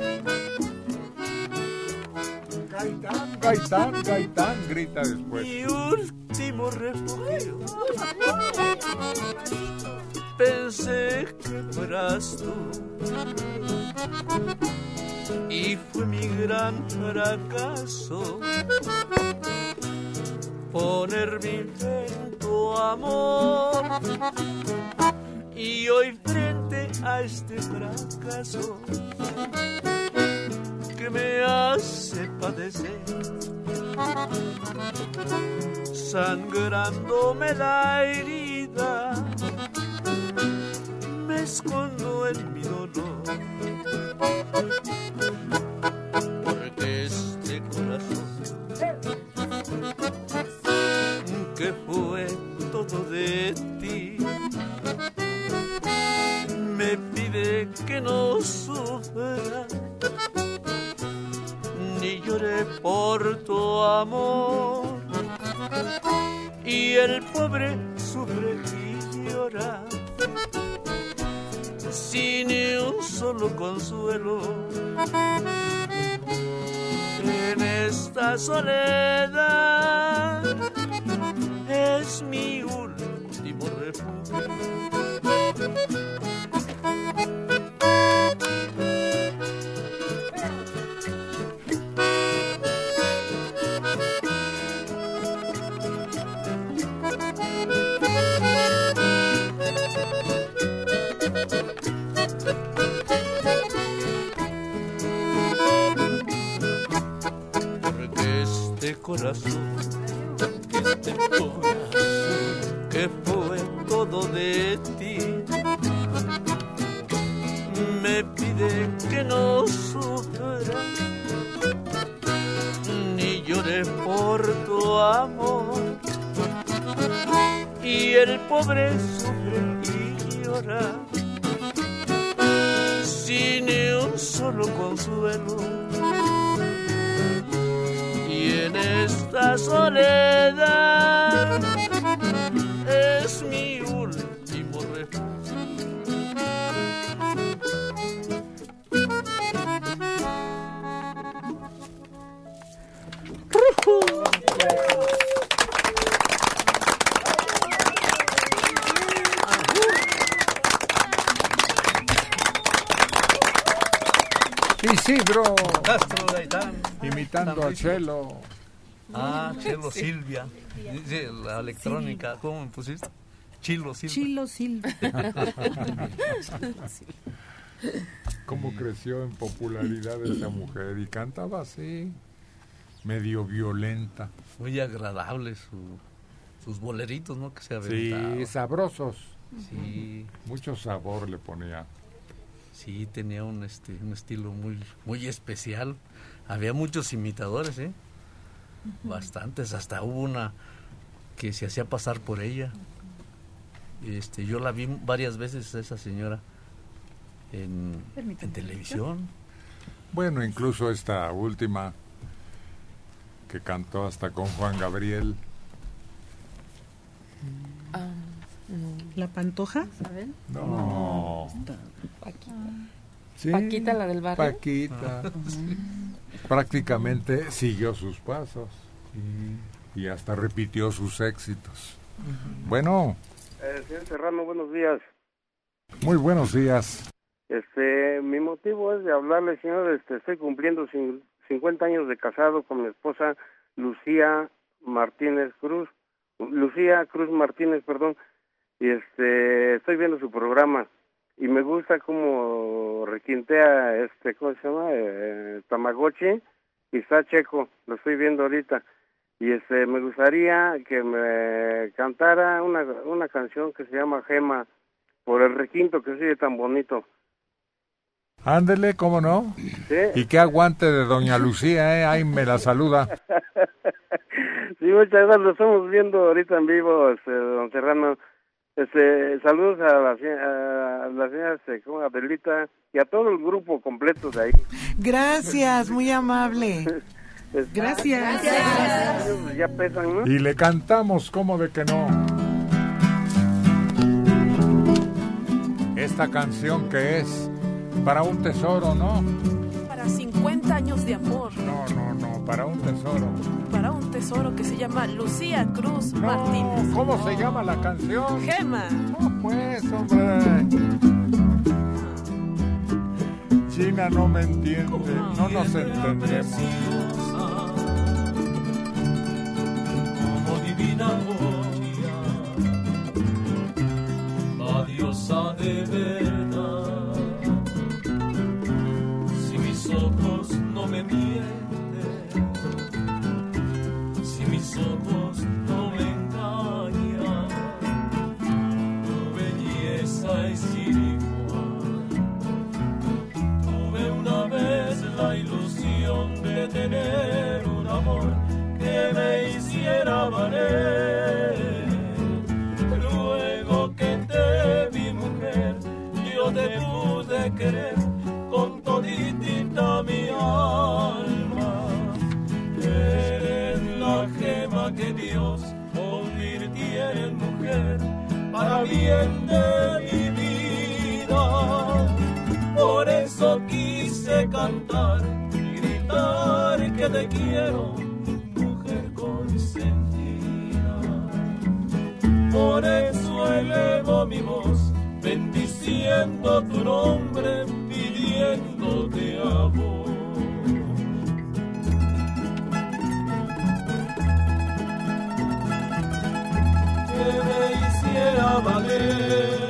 Gaitán, Gaitán, Gaitán, grita después. Mi último refugio. Pensé que fueras tú. Y fue mi gran fracaso poner mi fe en tu amor. Y hoy frente a este fracaso que me hace padecer, sangrándome la herida, me escondo en mi dolor. Porque este corazón que fue todo de ti me pide que no sufra ni llore por tu amor. Y el pobre sufre y llora sin ni un solo consuelo. En esta soledad es mi último refugio. Corazón, que este corazón que fue todo de ti, me pide que no sufra ni llore por tu amor, y el pobre sufre y llora sin ni un solo consuelo. En esta soledad es mi último refugio. Isidro Castro Gaitán, imitando a Chelo. Ah, Chelo Silvia. Dice la electrónica. ¿Cómo me pusiste? Chilo Silvia. Chilo Silvia. Cómo creció en popularidad esa mujer y cantaba así, medio violenta. Muy agradable su, sus boleritos, ¿no? Que se aventaba. Sí, sabrosos. Sí. Mucho sabor le ponía. Sí, tenía un este un estilo muy muy especial. Había muchos imitadores, ¿eh? Uh-huh. Bastantes, hasta hubo una que se hacía pasar por ella. Este, yo la vi varias veces esa señora en, en televisión. Bueno, incluso esta última que cantó hasta con Juan Gabriel. Ah, no. ¿La Pantoja? ¿Saben? No. Paquita. Sí, Paquita, la del barrio. Paquita. Sí. Prácticamente siguió sus pasos. Sí. Y hasta repitió sus éxitos. Uh-huh. Bueno. Eh, señor Serrano, buenos días. Muy buenos días. Este, mi motivo es de hablarle, señor, este, estoy cumpliendo cincuenta años de casado con mi esposa Lucía Martínez Cruz, Lucía Cruz Martínez, perdón, y este, estoy viendo su programa y me gusta cómo requintea, este, ¿cómo se llama? Eh, Tamagotchi, y está Checo, lo estoy viendo ahorita. Y este, me gustaría que me cantara una, una canción que se llama Gema, por el requinto que sigue tan bonito. Ándele, ¿cómo no? ¿Sí? Y que aguante de doña Lucía, ¿eh? Ahí me la saluda. Sí, muchas gracias, lo estamos viendo ahorita en vivo, este, don Serrano. Este, saludos a la, a la señora este, como Adelita y a todo el grupo completo de ahí. Gracias, muy amable. Gracias. Gracias. Ya pesan, ¿no? Y le cantamos, ¿cómo de que no? Esta canción que es para un tesoro, ¿no? Para cincuenta años de amor. No, no, no, para un tesoro. Para un tesoro que se llama Lucía Cruz no, Martínez. ¿Cómo se llama la canción? Gema. No, pues, hombre. China no me entiende, no nos entendemos. Como divina joya, la diosa de verdad. Si mis ojos no me mienten, si mis ojos no me engañan, tu belleza es igual. Tuve una vez la ilusión de tener un amor que me hiciera valer. Luego que te vi, mujer, yo te pude querer con toditita mi alma. Eres la gema que Dios convirtiera en mujer para bien de mi vida. Por eso quise cantar y gritar que que te quiero, mujer consentida. Por eso elevo mi voz, bendiciendo tu nombre, pidiéndote amor. Que me hiciera valer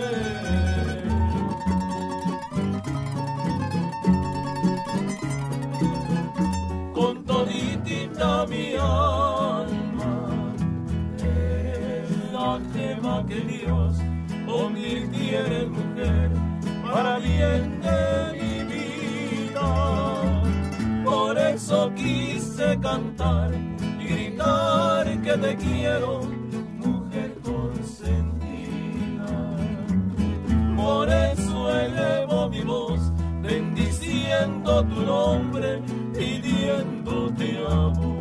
con toditita mi alma, eres la gema que Dios convirtiera en mujer para bien de mi vida. Por eso quise cantar y gritar que te quiero, mujer consentida. Por eso elevo mi voz, bendiciendo tu nombre, pidiéndote amor.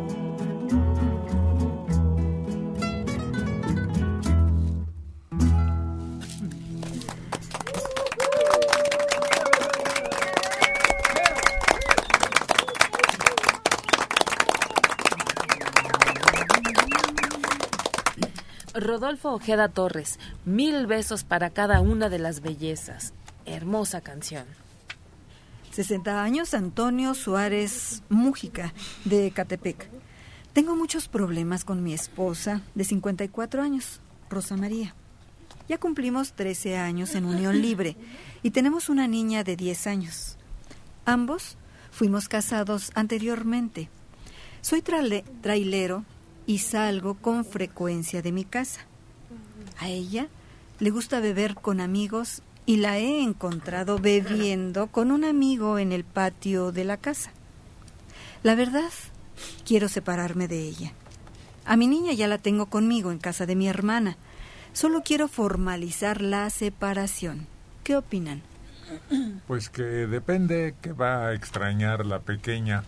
Rodolfo Ojeda Torres, mil besos para cada una de las bellezas. Hermosa canción. sesenta años, Antonio Suárez Mújica, de Ecatepec. Tengo muchos problemas con mi esposa, de cincuenta y cuatro años, Rosa María. Ya cumplimos trece años en unión libre y tenemos una niña de diez años. Ambos fuimos casados anteriormente. Soy trale- trailero y salgo con frecuencia de mi casa. A ella le gusta beber con amigos y la he encontrado bebiendo con un amigo en el patio de la casa. La verdad, quiero separarme de ella. A mi niña ya la tengo conmigo en casa de mi hermana. Solo quiero formalizar la separación. ¿Qué opinan? Pues que depende que va a extrañar la pequeña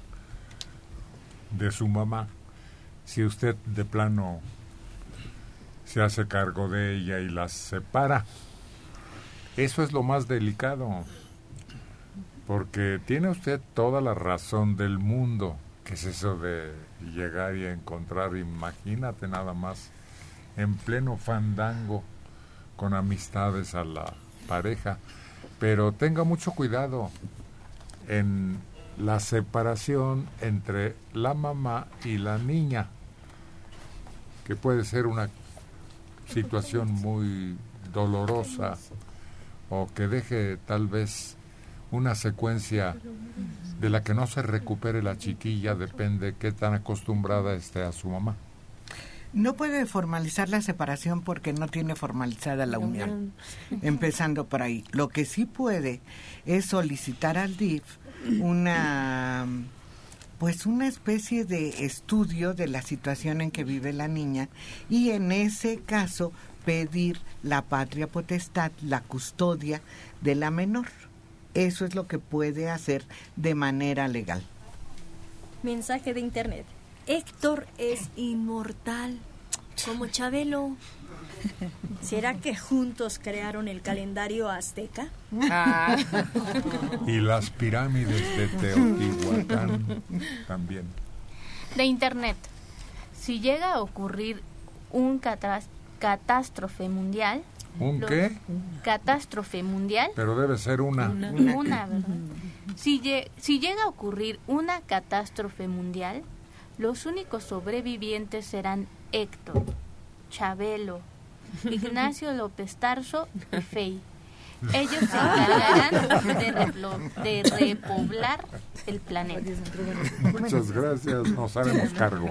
de su mamá. Si usted de plano se hace cargo de ella y las separa, eso es lo más delicado, porque tiene usted toda la razón del mundo. ¿Qué es eso de llegar y encontrar? Imagínate nada más, en pleno fandango, con amistades a la pareja. Pero tenga mucho cuidado en la separación entre la mamá y la niña, que puede ser una situación muy dolorosa o que deje tal vez una secuencia de la que no se recupere la chiquilla, depende qué tan acostumbrada esté a su mamá. No puede formalizar la separación porque no tiene formalizada la unión, empezando por ahí. Lo que sí puede es solicitar al D I F una, pues una especie de estudio de la situación en que vive la niña y en ese caso pedir la patria potestad, la custodia de la menor. Eso es lo que puede hacer de manera legal. Mensaje de internet. Héctor es inmortal, como Chabelo. ¿Será que juntos crearon el calendario azteca? Ah. Y las pirámides de Teotihuacán también. De internet. Si llega a ocurrir un catás- catástrofe mundial... ¿Un los, qué? Catástrofe mundial. Pero debe ser una. Una, una ¿verdad? Si, lle- si llega a ocurrir una catástrofe mundial, los únicos sobrevivientes serán Héctor, Chabelo, Ignacio López Tarso y Fey. Ellos se encargarán de, replo- de repoblar el planeta. Muchas gracias, nos haremos cargo.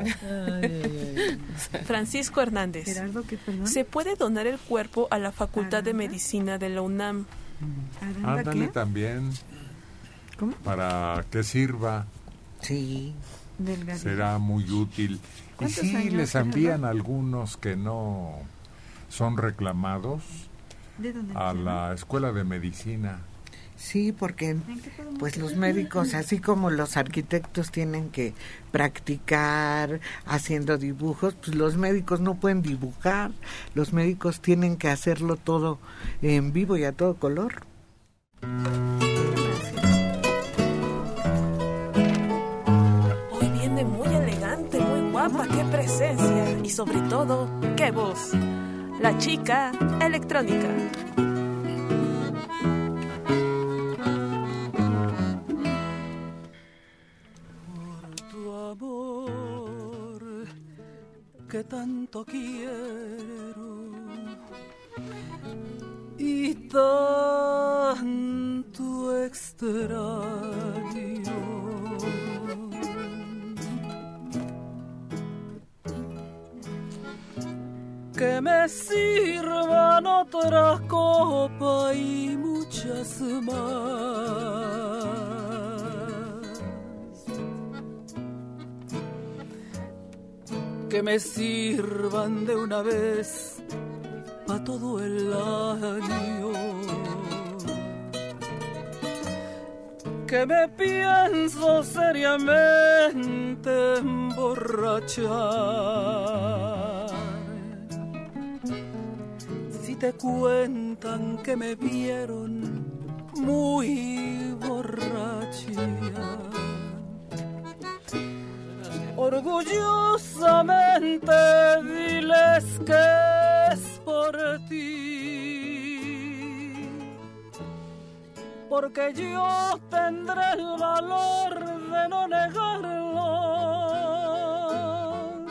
Francisco Hernández. Gerardo, ¿qué, perdón? ¿Se puede donar el cuerpo a la Facultad de Medicina de la UNAM? Ándale también. ¿Cómo? Para que sirva. Sí. Será muy útil. Y si años, les Gerardo? envían algunos que no son reclamados ¿De dónde a empezaron? la Escuela de Medicina. Sí, porque pues los médicos, así como los arquitectos tienen que practicar haciendo dibujos, pues los médicos no pueden dibujar, los médicos tienen que hacerlo todo en vivo y a todo color. Hoy bien de sobre todo, qué voz. La chica electrónica. Por tu amor que tanto quiero y tanto extraño, que me sirvan otra copa y muchas más, que me sirvan de una vez pa' todo el año, que me pienso seriamente emborrachar. Si te cuentan que me vieron muy borracha, orgullosamente diles que es por ti, porque yo tendré el valor de no negarlo.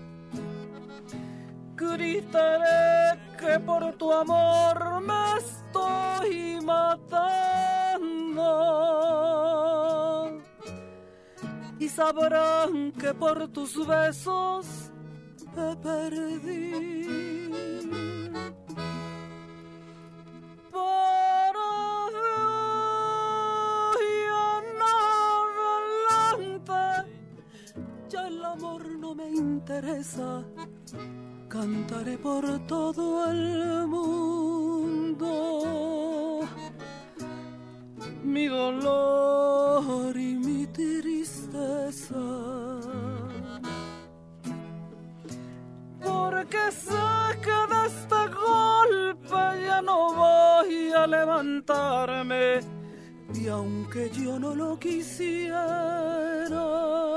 Gritaré que por tu amor me estoy matando, y sabrán que por tus besos te perdí. Para hoy en adelante ya el amor no me interesa, cantaré por todo el mundo mi dolor y mi tristeza, porque sé que de este golpe ya no voy a levantarme, y aunque yo no lo quisiera,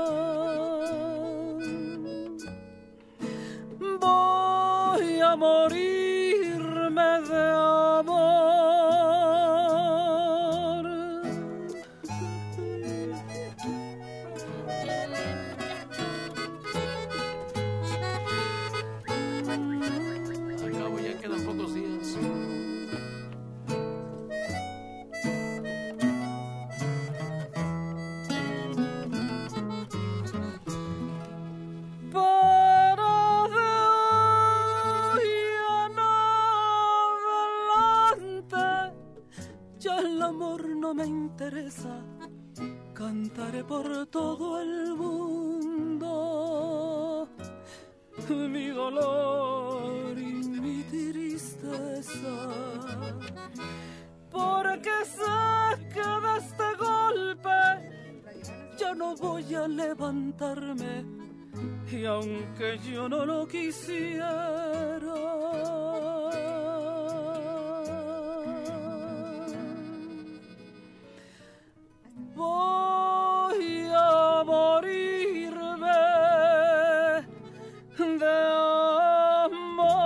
voy a morirme de amor. Acabo, ya quedan pocos días. No me interesa, cantaré por todo el mundo mi dolor y mi tristeza, porque sé que de este golpe ya no voy a levantarme, y aunque yo no lo quisiera, voy a morirme de amor.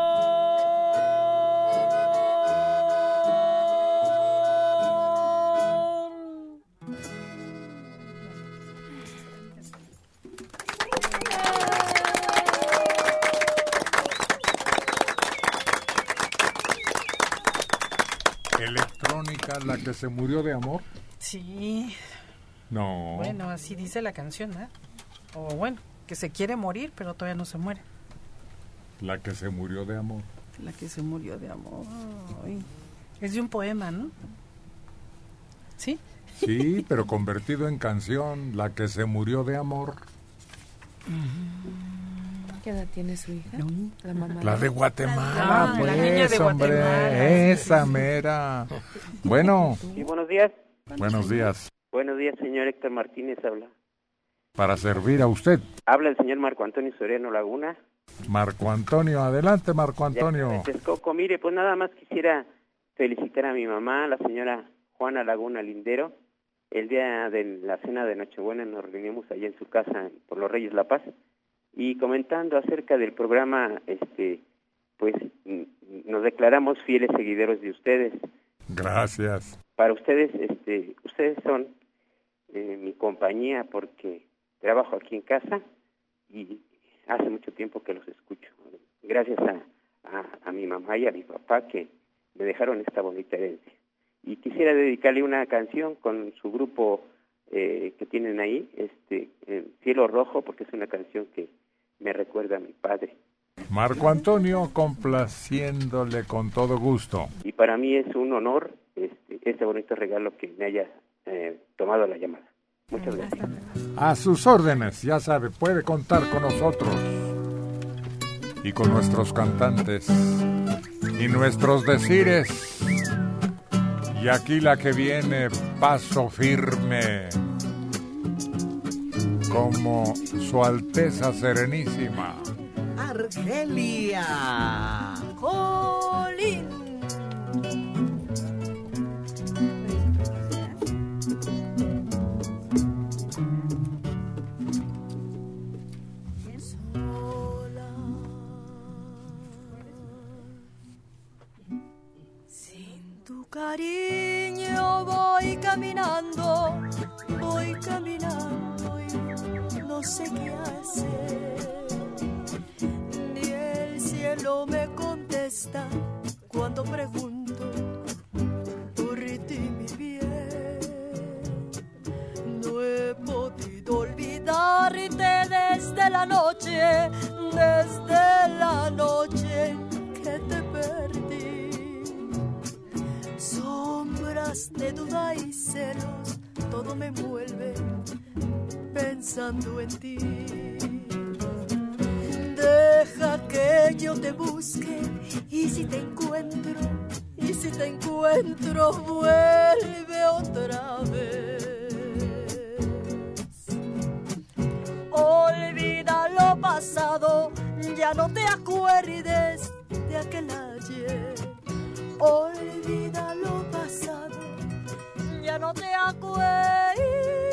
Electrónica, la que se murió de amor. Sí. No. Bueno, así dice la canción, ¿eh? O bueno, que se quiere morir, pero todavía no se muere. La que se murió de amor. La que se murió de amor. Ay. Es de un poema, ¿no? ¿Sí? Sí, pero convertido en canción. La que se murió de amor. ¿Qué edad tiene su hija? La mamá. La de Guatemala, Ah, pues, la niña de hombre, Guatemala. esa mera. Bueno. Sí, buenos días. Buenos días. Buenos días, señor Héctor Martínez, habla. Para servir a usted. Habla el señor Marco Antonio Soriano Laguna. Marco Antonio, adelante, Marco Antonio. Ya, Texcoco, mire, pues nada más quisiera felicitar a mi mamá, la señora Juana Laguna Lindero. El día de la cena de Nochebuena nos reunimos allá en su casa por los Reyes La Paz. y comentando acerca del programa, este, pues nos declaramos fieles seguidores de ustedes. Gracias. Para ustedes, este, ustedes son eh, mi compañía porque trabajo aquí en casa y hace mucho tiempo que los escucho. Gracias a, a, a mi mamá y a mi papá que me dejaron esta bonita herencia. Y quisiera dedicarle una canción con su grupo eh, que tienen ahí, este, eh, Cielo Rojo, porque es una canción que me recuerda a mi padre. Marco Antonio, complaciéndole con todo gusto. Y para mí es un honor este, este bonito regalo que me haya eh, tomado la llamada. Muchas gracias. A sus órdenes, ya sabe, puede contar con nosotros y con nuestros cantantes y nuestros decires. Y aquí la que viene, paso firme, como Su Alteza Serenísima Argelia Colín. Cariño, voy caminando, voy caminando y no sé qué hacer. Ni el cielo me contesta cuando pregunto por ti, mi bien. No he podido olvidarte desde la noche, desde la noche que te perdí. Sombras de duda y celos, todo me envuelve pensando en ti. Deja que yo te busque y si te encuentro, y si te encuentro, vuelve otra vez. Olvida lo pasado, ya no te acuerdes de aquel ayer. Olvida lo pasado, ya no te acuerdes.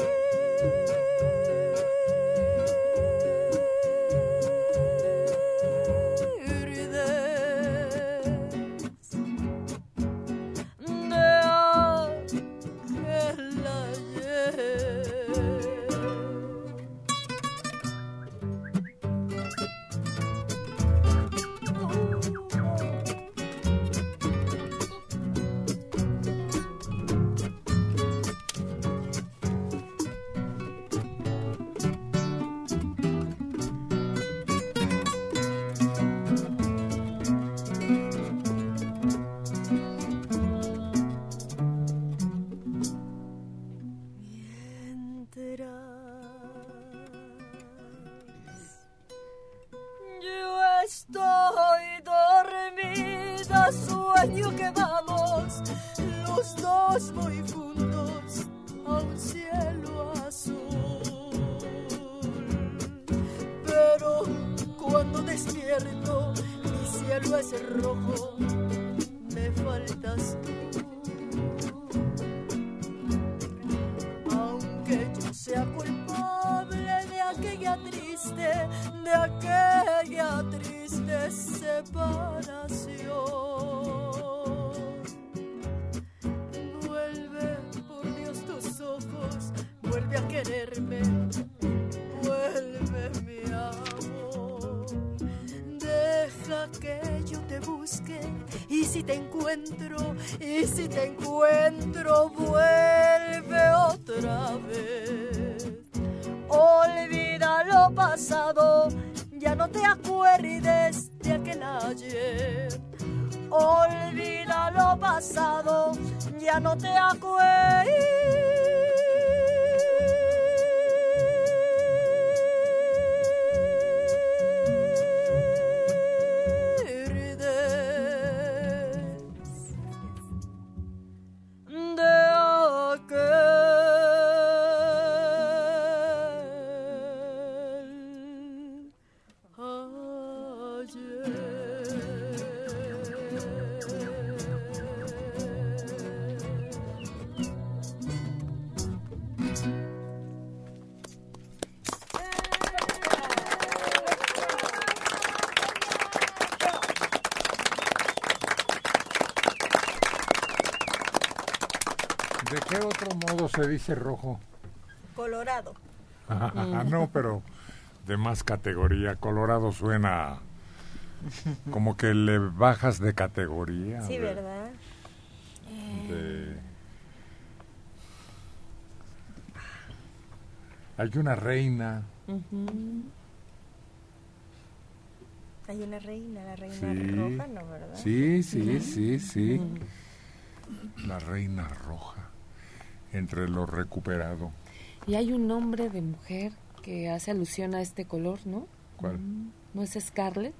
Estoy dormida, sueño que vamos los dos muy juntos a un cielo azul. Pero cuando despierto, mi cielo es rojo, me faltas tú. Aunque yo sea culpable de aquella triste, de aquella triste separación. Vuelve, por Dios, tus ojos, vuelve a quererme, vuelve mi amor. Deja que yo te busque y si te encuentro, y si te encuentro, vuelve otra vez. Olvida lo pasado, ya no te acuerdes de aquel ayer. Olvida lo pasado, ya no te acuerdes. qué otro modo se dice rojo? Colorado. Ah, no, pero de más categoría. Colorado suena como que le bajas de categoría. Sí, de, ¿verdad? de... Hay una reina. Uh-huh. Hay una reina, la reina Sí, roja, ¿no, verdad? sí, sí, sí, sí. La reina roja, entre lo recuperado. Y hay un nombre de mujer que hace alusión a este color, ¿no? ¿Cuál? ¿No es Scarlett?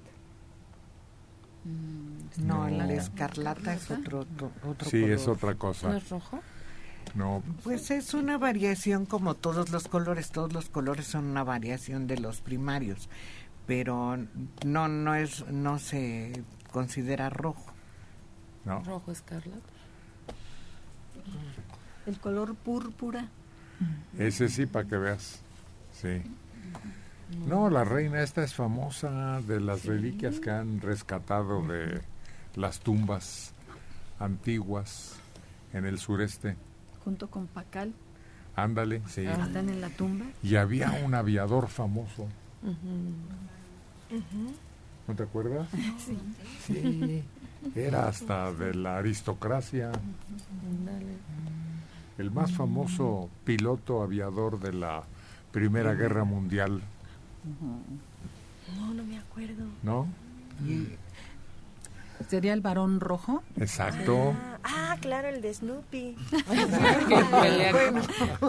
No, No. la escarlata es otro, otro, otro Sí, color. es otra cosa. ¿No es rojo? No, Pues es una variación como todos los colores. Todos los colores son una variación de los primarios, pero no no es no se considera rojo. no. Rojo Scarlett. El color púrpura. Ese sí, para que veas. Sí. No, la reina esta es famosa de las reliquias que han rescatado de las tumbas antiguas en el sureste. Junto con Pacal. Ándale, sí. Están en la tumba. Y había un aviador famoso. Uh-huh. Uh-huh. ¿No te acuerdas? Sí. Sí. Era hasta de la aristocracia. Dale. El más famoso piloto aviador de la Primera Guerra Mundial. No, no me acuerdo. ¿No? ¿Sería el varón rojo? Exacto. Ah, ah, claro, el de Snoopy. Bueno,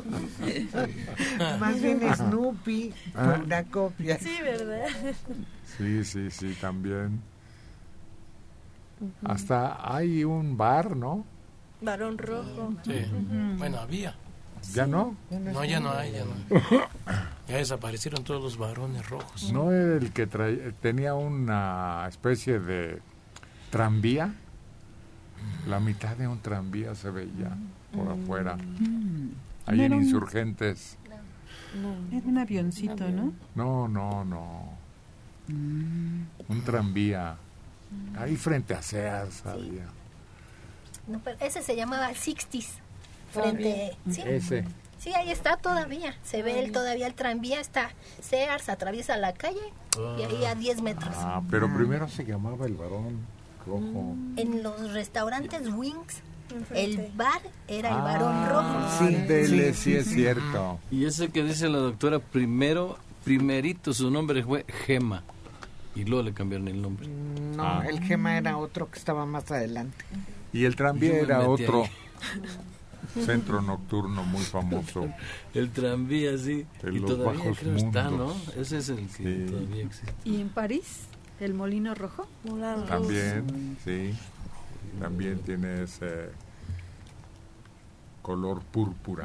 más bien Snoopy Ah. por una copia. Sí, ¿verdad? Sí, sí, sí, también. Hasta hay un bar, ¿no? Varón rojo. Sí. Ujú. Bueno, había. ¿Ya no? No, ya no hay, ya no. Ya desaparecieron todos los varones rojos. ¿No era el que traía, tenía una especie de tranvía? La mitad de un tranvía se veía por afuera. Ahí No en era un- Insurgentes. Era un avioncito, ¿no? No, no, no. Un tranvía. Ahí frente a Sears había. No, pero ese se llamaba Sixties. Frente, ¿sí? Ese. Sí, ahí está todavía. Se ve el, todavía el tranvía, está Sears, atraviesa la calle y ahí a diez metros. Ah, pero primero se llamaba el varón rojo. En los restaurantes Wings, el Enfrente. bar era el varón rojo. Sí, Ándele, sí, es cierto. Y ese que dice la doctora, primero, primerito su nombre fue Gema. Y luego le cambiaron el nombre. No, Ah. el Gema era otro que estaba más adelante. Y el tranvía Yo me era metí otro ahí. centro nocturno muy famoso. El tranvía, sí. En Y los todavía bajos creo está, ¿no? mundos. Ese es el que Sí. todavía existe. ¿Y en París? ¿El molino rojo? También, sí. También tiene ese color púrpura.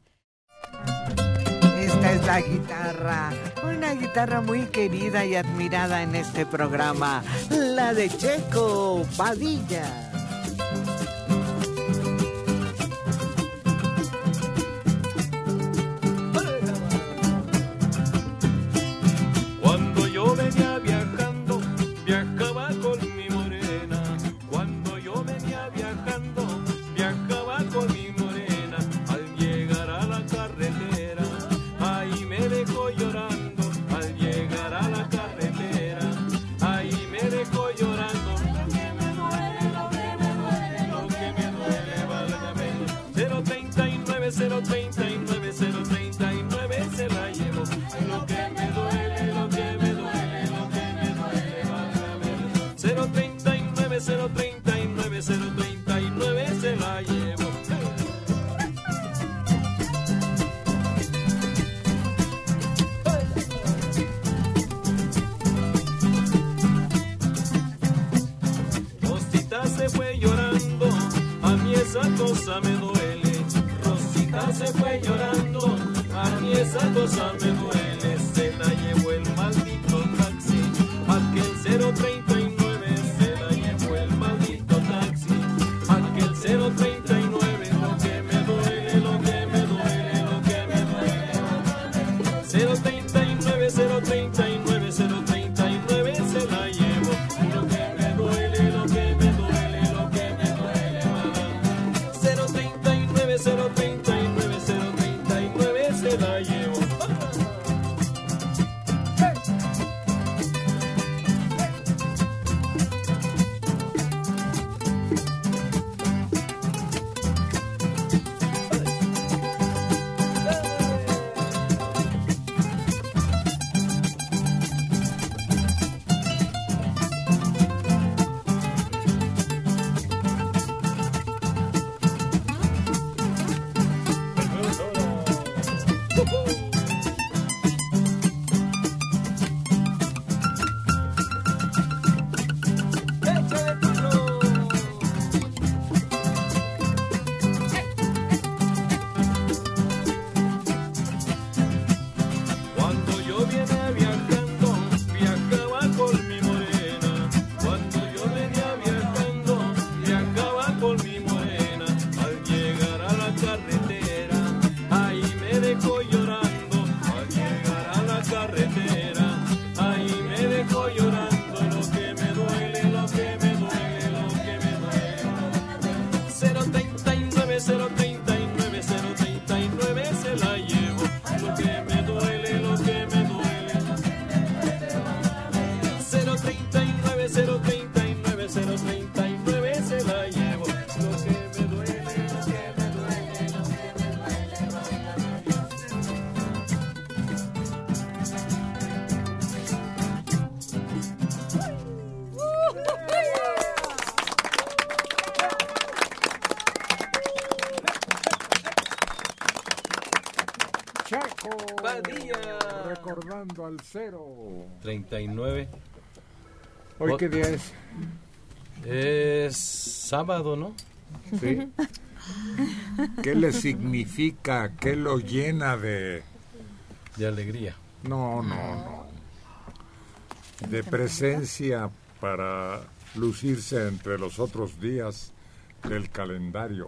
Esta es la guitarra, una guitarra muy querida y admirada en este programa, la de Checo Padilla. Cuando yo venía viajando, viajaba con mi morena. Cuando yo venía viajando, viajaba con mi morena. Al llegar a la carretera, ahí me dejó llorando. Al llegar a la carretera, ahí me dejó llorando. Lo que me duele, lo que me duele, lo que me duele, válgame. cero treinta y nueve, cero treinta y nueve, cero treinta y nueve se la llevo. Lo que me duele, lo que me duele, lo que me duele, válgame. cero treinta y nueve, cero treinta y nueve, cero treinta y nueve se la llevo. Rosita se fue llorando, a mí esa cosa me duele. Rosita se fue llorando, a mí esa cosa me duele. Se la llevó el maldito taxi, aquel cero treinta y nueve. Se la llevó el maldito taxi, aquel cero treinta y nueve. Lo que me duele, lo que me duele, lo que me duele. cero treinta y nueve, cero treinta y nueve, cero treinta y nueve se la llevó. Lo que me duele, lo que me duele, lo que me duele. cero treinta y nueve, cero treinta Chaco Padilla. Recordando al cero. treinta y nueve. ¿Hoy qué día es? Es sábado, ¿no? Sí. ¿Qué le significa? ¿Qué lo llena de... de alegría? No, no, no. De presencia para lucirse entre los otros días del calendario.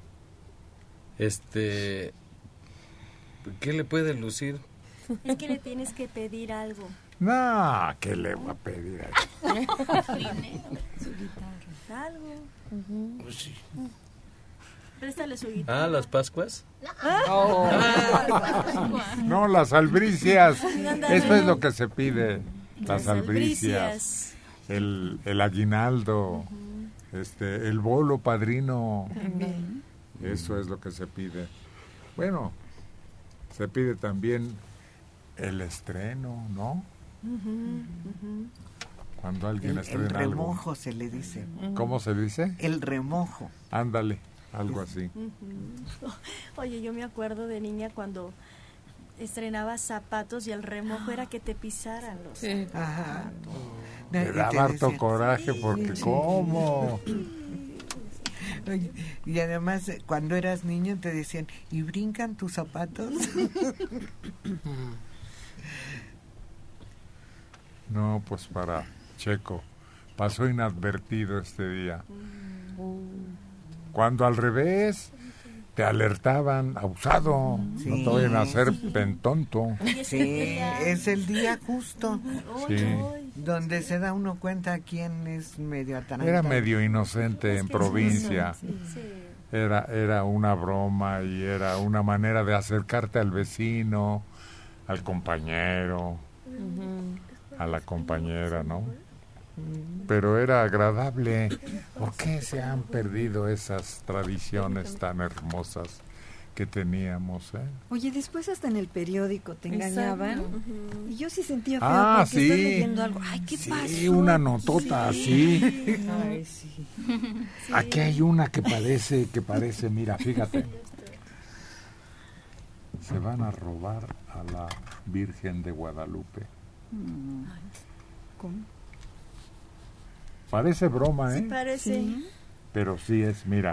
Este... ¿Qué le puede lucir? Es que le tienes que pedir algo. No, ¿qué le va a pedir a él? Su guitarra. Algo. Pues sí. Préstale su guitarra. Ah, ¿las Pascuas? Oh. No, las albricias. Eso es lo que se pide. Las, las albricias. albricias. El, el aguinaldo. Uh-huh. Este, el bolo padrino. También. Eso es lo que se pide. Bueno, se pide también el estreno, ¿no? Uh-huh, uh-huh. Cuando alguien el, estrena el remojo algo. Se le dice. ¿Cómo se dice? El remojo. Ándale, algo así. Uh-huh. Oye, yo me acuerdo de niña cuando estrenaba zapatos y el remojo era que te pisaran los sí. zapatos. Ajá. Me daba harto coraje porque sí. ¿Cómo? Oye, y además cuando eras niño te decían, ¿y brincan tus zapatos? No, pues para Checo pasó inadvertido este día. Cuando al revés te alertaban, abusado, sí, no te vayan a hacer sí. pentonto. Sí, es el día justo. Sí. Donde se da uno cuenta quién es medio atarantado. Era medio inocente en provincia. Sí, sí. Era, era una broma y era una manera de acercarte al vecino, al compañero, uh-huh. a la compañera, ¿no? Pero era agradable. ¿Por qué se han perdido esas tradiciones tan hermosas que teníamos? ¿eh? Oye, después hasta en el periódico te engañaban. Uh-huh. Y yo sí sentía feo ah, porque sí. estoy leyendo algo. Ay, ¿qué sí, pasó? Sí, una notota así. Sí. Ay, sí. Sí. Aquí hay una que parece, que parece, mira, fíjate. Se van a robar a la Virgen de Guadalupe. ¿Cómo? Parece broma, ¿eh? Sí, parece. ¿Sí? Pero sí es, mira.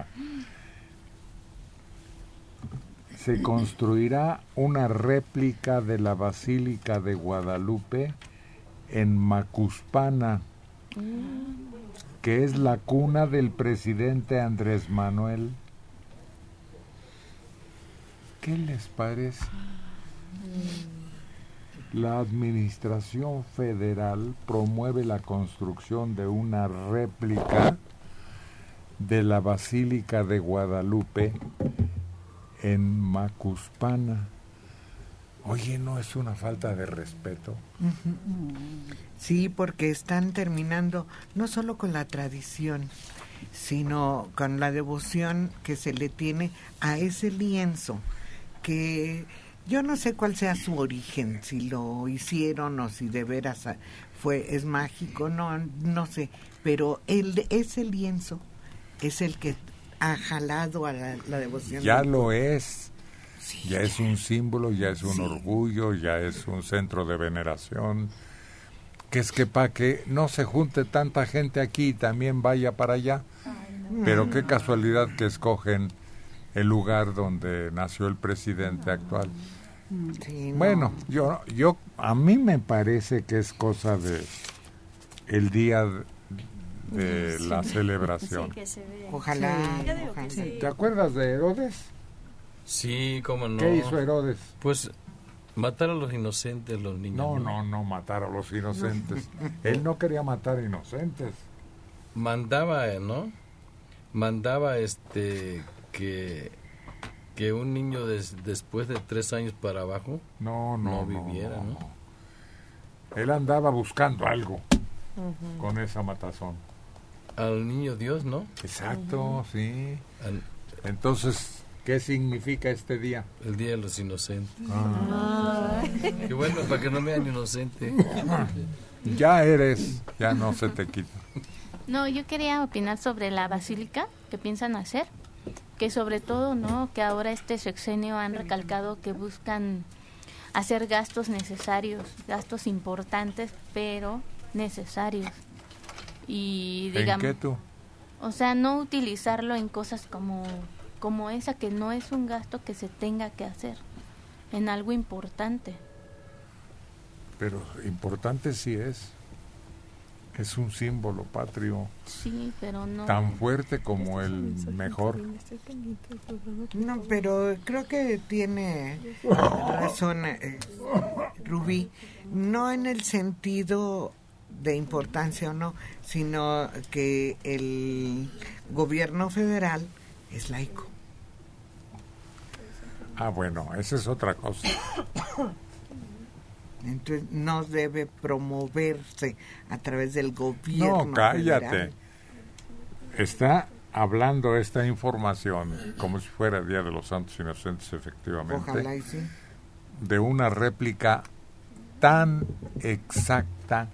Se construirá una réplica de la Basílica de Guadalupe en Macuspana, que es la cuna del presidente Andrés Manuel. ¿Qué les parece? La Administración Federal promueve la construcción de una réplica de la Basílica de Guadalupe en Macuspana. Oye, ¿no es una falta de respeto? Sí, porque están terminando no solo con la tradición, sino con la devoción que se le tiene a ese lienzo, que yo no sé cuál sea su origen, si lo hicieron o si de veras fue es mágico, no no sé, pero el ese lienzo es el que ha jalado a la, la devoción. Ya lo es, sí, ya, ya es un símbolo, ya es un sí. orgullo, ya es un centro de veneración, que es que para que no se junte tanta gente aquí y también vaya para allá. Ay, no. Pero qué casualidad que escogen el lugar donde nació el presidente actual. Sí, no. Bueno, yo yo a mí me parece que es cosa de el día de sí. la celebración. Sí, que se ve. Ojalá. Sí. Ojalá. Sí. ¿Te acuerdas de Herodes? Sí, cómo no. ¿Qué hizo Herodes? Pues matar a los inocentes, los niños. No, no, no matar a los inocentes. Él no quería matar inocentes. Mandaba, ¿no? Mandaba este que que un niño des, después de tres años para abajo no, no, no viviera, no, no, ¿no? no. Él andaba buscando algo uh-huh. con esa matazón. Al niño Dios, ¿no? Exacto, uh-huh. sí. Al, Entonces, ¿qué significa este día? El Día de los Inocentes. Ah. Qué bueno, para que no me vean inocente. Ya eres, ya no se te quita. No, yo quería opinar sobre la basílica que piensan hacer. que sobre todo, ¿no? Que ahora este sexenio han recalcado que buscan hacer gastos necesarios, gastos importantes, pero necesarios. Y digamos, ¿en qué tú? O sea, no utilizarlo en cosas como como esa, que no es un gasto que se tenga que hacer, en algo importante. Pero importante sí es. Es un símbolo patrio. Sí, pero no. Tan fuerte como el mejor. No, pero creo que tiene razón eh, Rubí. No en el sentido de importancia o no, sino que el gobierno federal es laico. Ah, bueno, esa es otra cosa. Entonces no debe promoverse a través del gobierno. No, cállate. Federal. Está hablando esta información como si fuera Día de los Santos Inocentes, efectivamente. Ojalá y sí. De una réplica tan exacta,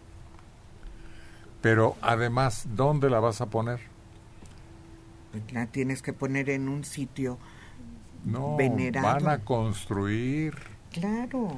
pero además, ¿dónde la vas a poner? La tienes que poner en un sitio no, venerado. Van a construir. Claro.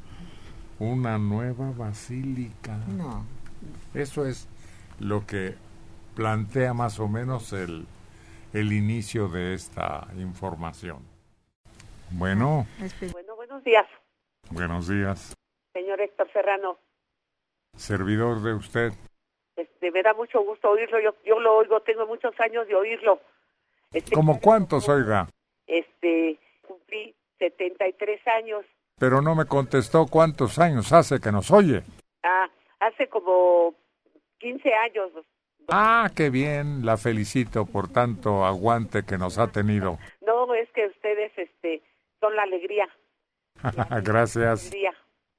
Una nueva basílica. No. Eso es lo que plantea más o menos el, el inicio de esta información. Bueno. Bueno, buenos días. Buenos días. Señor Héctor Serrano. Servidor de usted. Este, me da mucho gusto oírlo. Yo, yo lo oigo, tengo muchos años de oírlo. Este, ¿Cómo cuántos, oiga? Este, cumplí setenta y tres años. Pero no me contestó cuántos años hace que nos oye. Ah, hace como quince años. Ah, qué bien, la felicito por tanto aguante que nos ha tenido. No, es que ustedes este, son la alegría. La Gracias. alegría.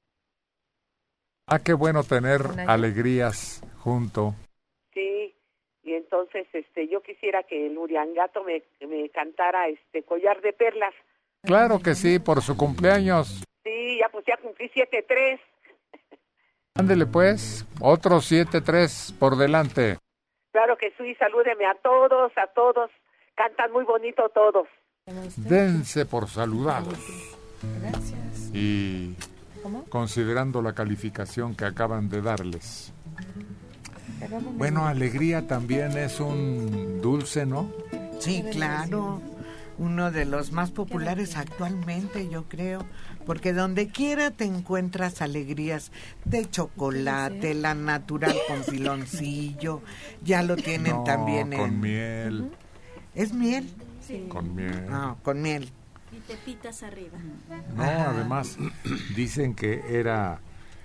Ah, qué bueno tener alegrías junto. Sí, y entonces este, yo quisiera que el Uriangato me, me cantara este Collar de Perlas. Claro que sí, por su cumpleaños. Sí, ya pues ya cumplí siete tres. Ándele pues, otros siete tres por delante. Claro que sí, salúdeme a todos, a todos. Cantan muy bonito todos. Dense por saludados. Gracias. Y ¿Cómo? considerando la calificación que acaban de darles. Bueno, alegría también es un dulce, ¿no? Sí, claro. Uno de los más populares actualmente, yo creo, porque donde quiera te encuentras alegrías de chocolate, la natural con piloncillo, ya lo tienen no, también con en... miel. ¿Es miel? Sí. Con miel. No, con miel. Y te pitas arriba. No, además dicen que era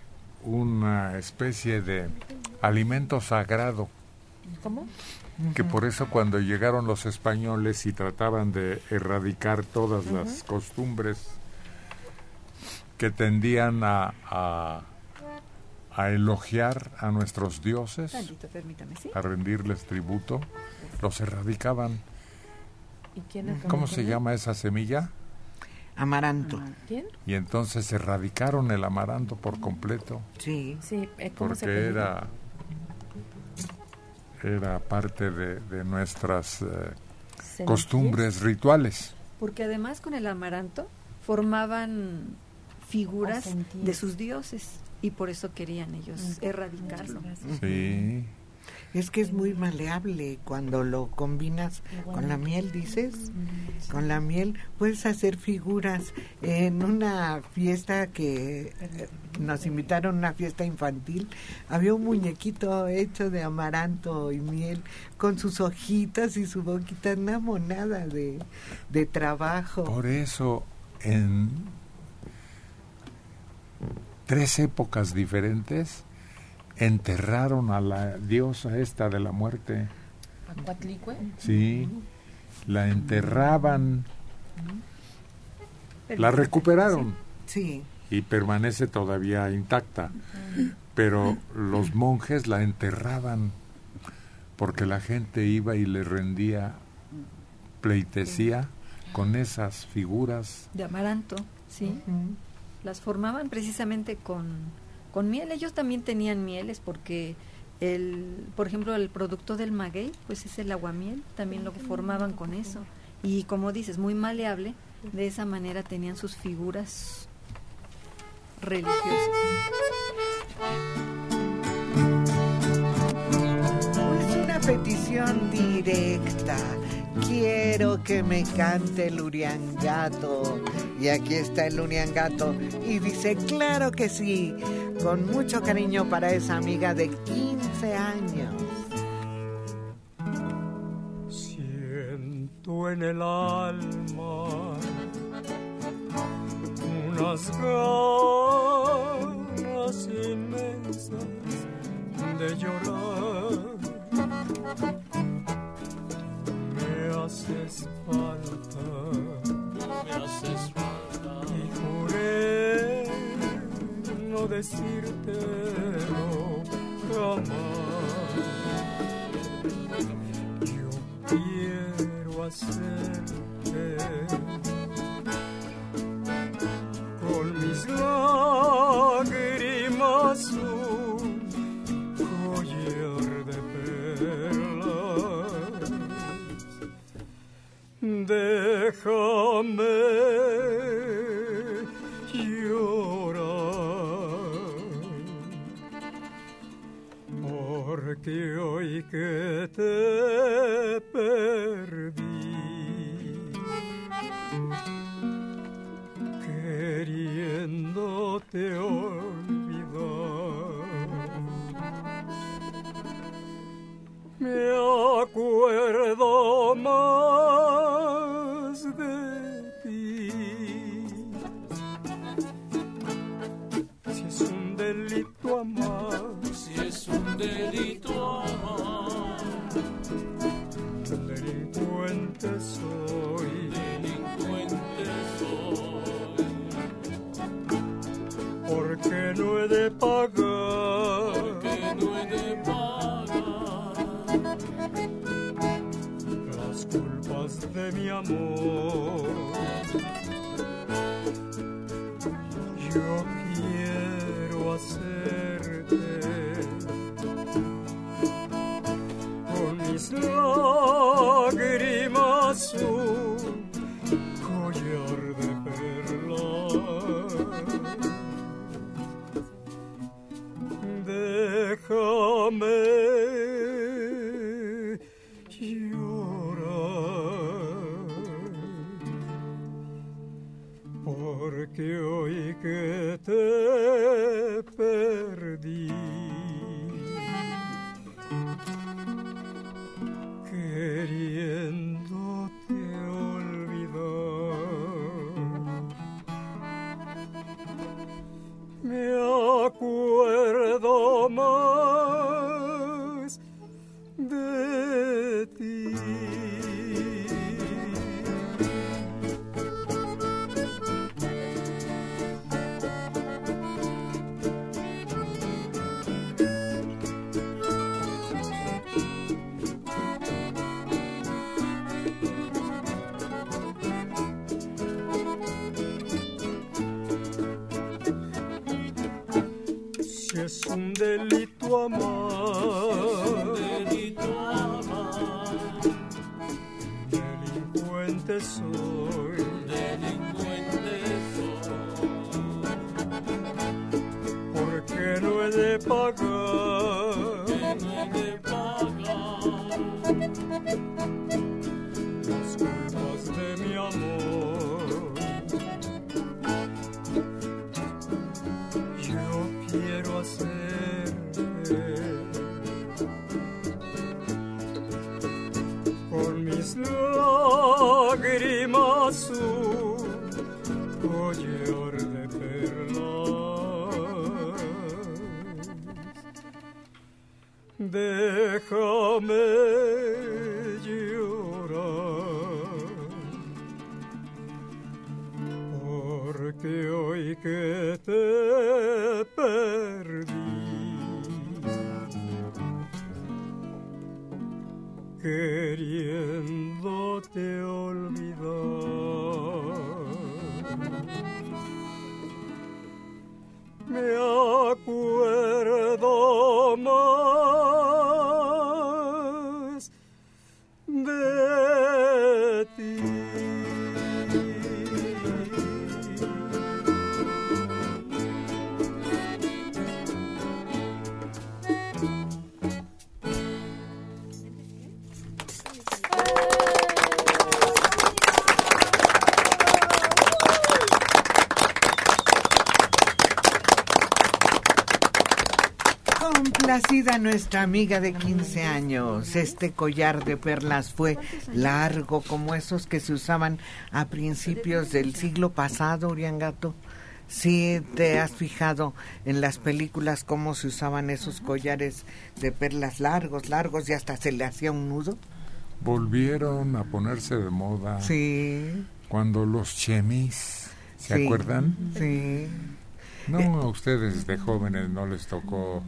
una especie de alimento sagrado. ¿Cómo? Que por eso cuando llegaron los españoles y trataban de erradicar todas uh-huh. las costumbres que tendían a, a, a elogiar a nuestros dioses, Tantito, permítame, ¿sí? a rendirles tributo, los erradicaban. ¿Y quién ¿Cómo se llama esa semilla? Amaranto. ¿Quién? Y entonces erradicaron el amaranto por completo. Sí. Sí, eh, ¿cómo porque se era era parte de, de nuestras eh, costumbres rituales. Porque además con el amaranto formaban figuras de sus dioses y por eso querían ellos erradicarlo. Sí. Es que es muy maleable cuando lo combinas con la miel, dices. Con la miel puedes hacer figuras. En una fiesta que eh, nos invitaron a una fiesta infantil, había un muñequito hecho de amaranto y miel con sus hojitas y su boquita, una monada de, de trabajo. Por eso en tres épocas diferentes enterraron a la diosa esta de la muerte. ¿Acuatlicue? Sí, la enterraban, la recuperaron. Sí. Y permanece todavía intacta. Pero los monjes la enterraban porque la gente iba y le rendía pleitesía con esas figuras de amaranto, sí. Uh-huh. Las formaban precisamente con con miel. Ellos también tenían mieles porque el, por ejemplo, el producto del maguey, pues es el aguamiel, también lo formaban con eso y, como dices, muy maleable. De esa manera tenían sus figuras religiosas. Pues una petición directa. Quiero que me cante el Uriangato. Y aquí está el Uriangato. Y dice, claro que sí. Con mucho cariño para esa amiga de quince años. Siento en el alma unas ganas inmensas de llorar. Me haces falta, me haces falta, y juré no decírtelo jamás. Yo quiero hacerte con mis lágrimas un collar de perlas. Déjame llorar, porque hoy que te perdí, queriéndote olvidar, me acuerdo más de ti. Si es un delito amar, si es un delito amar, delincuente soy, delincuente soy, porque no he de pagar, porque no he de pagar las culpas de mi amor. Yo quiero hacerte con mis lágrimas un collar de perlas. Déjame llorar, porque hoy que te perdí, queriéndote olvidar, me acuerdo más de ti. Si es un delito amar, delito amar, delincuente soy, delincuente soy, porque no he de pagar, porque no he de pagar las culpas de mi amor. Yo quiero hacerte con mis lágrimas un collar de perlas. Déjame llorar, porque hoy que te perdí, queriéndote olvidar, me acuerdo más de ti. Complacida nuestra amiga de quince años. Este collar de perlas fue largo como esos que se usaban a principios del siglo pasado, Uriangato. ¿Sí te has fijado en las películas cómo se usaban esos collares de perlas largos, largos y hasta se le hacía un nudo? Volvieron a ponerse de moda. Sí. Cuando los chemis, ¿se sí. acuerdan? Sí. No, a ustedes de jóvenes no les tocó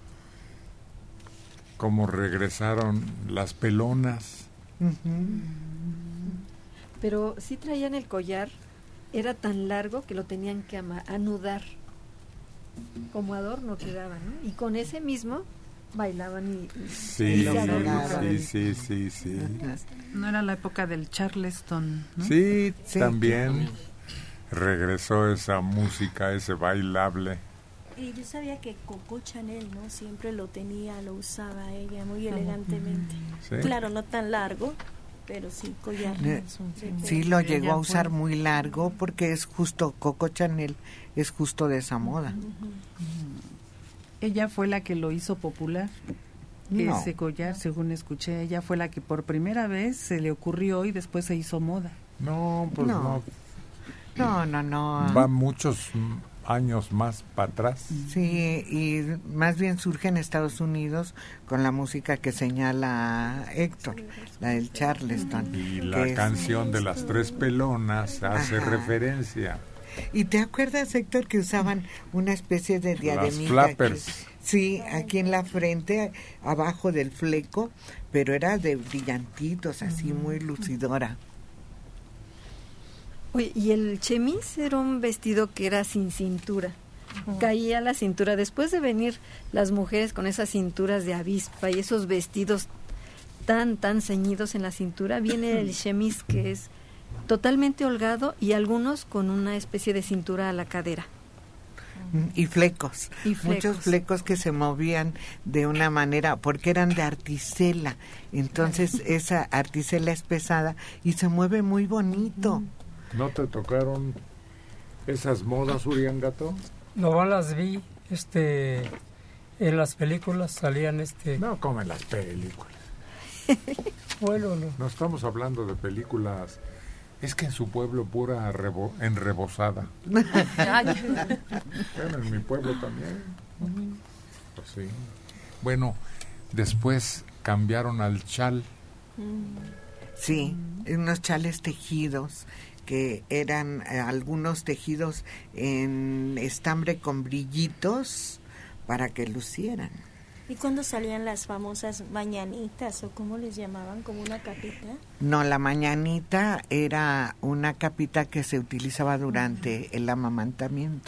cómo regresaron las pelonas. Uh-huh. Pero sí traían el collar, era tan largo que lo tenían que anudar. Como adorno quedaba, ¿no? Y con ese mismo bailaban y... y sí, y sí, sí, sí, sí. No era la época del Charleston, ¿no? Sí, sí, también regresó esa música, ese bailable. Y yo sabía que Coco Chanel, ¿no? Siempre lo tenía, lo usaba ella muy elegantemente. ¿Sí? Claro, no tan largo, pero sí collar. Ne- sí, sí, lo llegó a usar muy largo porque es justo, Coco Chanel es justo de esa moda. Uh-huh. Ella fue la que lo hizo popular. No. Ese collar, según escuché, ella fue la que por primera vez se le ocurrió y después se hizo moda. No, pues no. No, no, no. no. Va muchos años más para atrás. Sí, y más bien surge en Estados Unidos con la música que señala Héctor, la del Charleston. Y la canción es... de las tres pelonas hace Ajá. referencia. ¿Y te acuerdas, Héctor, que usaban una especie de diademita? Las flappers. Que, sí, aquí en la frente, abajo del fleco, pero era de brillantitos, así uh-huh. muy lucidora. Oye, y el chemis era un vestido que era sin cintura. Uh-huh. Caía la cintura. Después de venir las mujeres con esas cinturas de avispa y esos vestidos tan, tan ceñidos en la cintura, viene el chemis que es totalmente holgado y algunos con una especie de cintura a la cadera. Y flecos, y flecos, muchos flecos que se movían de una manera, porque eran de articela, entonces esa articela es pesada y se mueve muy bonito. ¿No te tocaron esas modas, Uriangato? No las vi, este, en las películas salían este... No, como en las películas. Bueno, no. No estamos hablando de películas... Es que en su pueblo pura rebo, enrebozada. Bueno, en mi pueblo también. Pues sí. Bueno, después cambiaron al chal. Sí, unos chales tejidos que eran eh, algunos tejidos en estambre con brillitos para que lucieran. ¿Y cuándo salían las famosas mañanitas o cómo les llamaban, como una capita? No, la mañanita era una capita que se utilizaba durante uh-huh. el amamantamiento.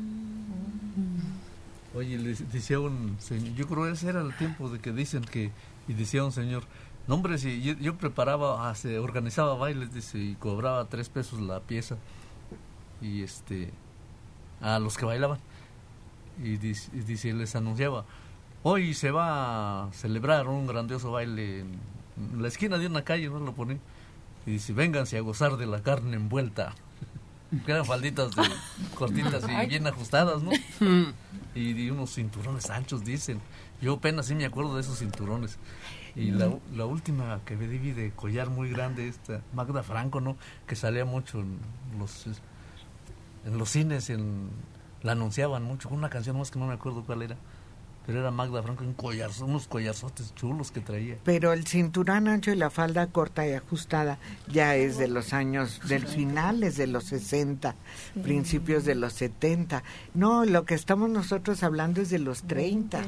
Uh-huh. Oye, les decía un señor, yo creo que ese era el tiempo de que dicen que, y decía un señor, no hombre, si yo, yo preparaba, se organizaba bailes, dice, y cobraba tres pesos la pieza, y este, a los que bailaban, y dice, y dice les anunciaba, hoy se va a celebrar un grandioso baile en la esquina de una calle, ¿no? Lo ponen. Y dice, vénganse a gozar de la carne envuelta. Que eran falditas de, cortitas y bien ajustadas, ¿no? Y, y unos cinturones anchos, dicen. Yo apenas sí me acuerdo de esos cinturones. Y la, la última que me vi de collar muy grande, esta Magda Franco, ¿no? Que salía mucho en los, en los cines, en, la anunciaban mucho, con una canción más que no me acuerdo cuál era. Pero era Magda Franco, un collar, unos collarzotes chulos que traía. Pero el cinturón ancho y la falda corta y ajustada ya es de los años, del finales de los sesenta, principios de los setenta. No, lo que estamos nosotros hablando es de los treinta.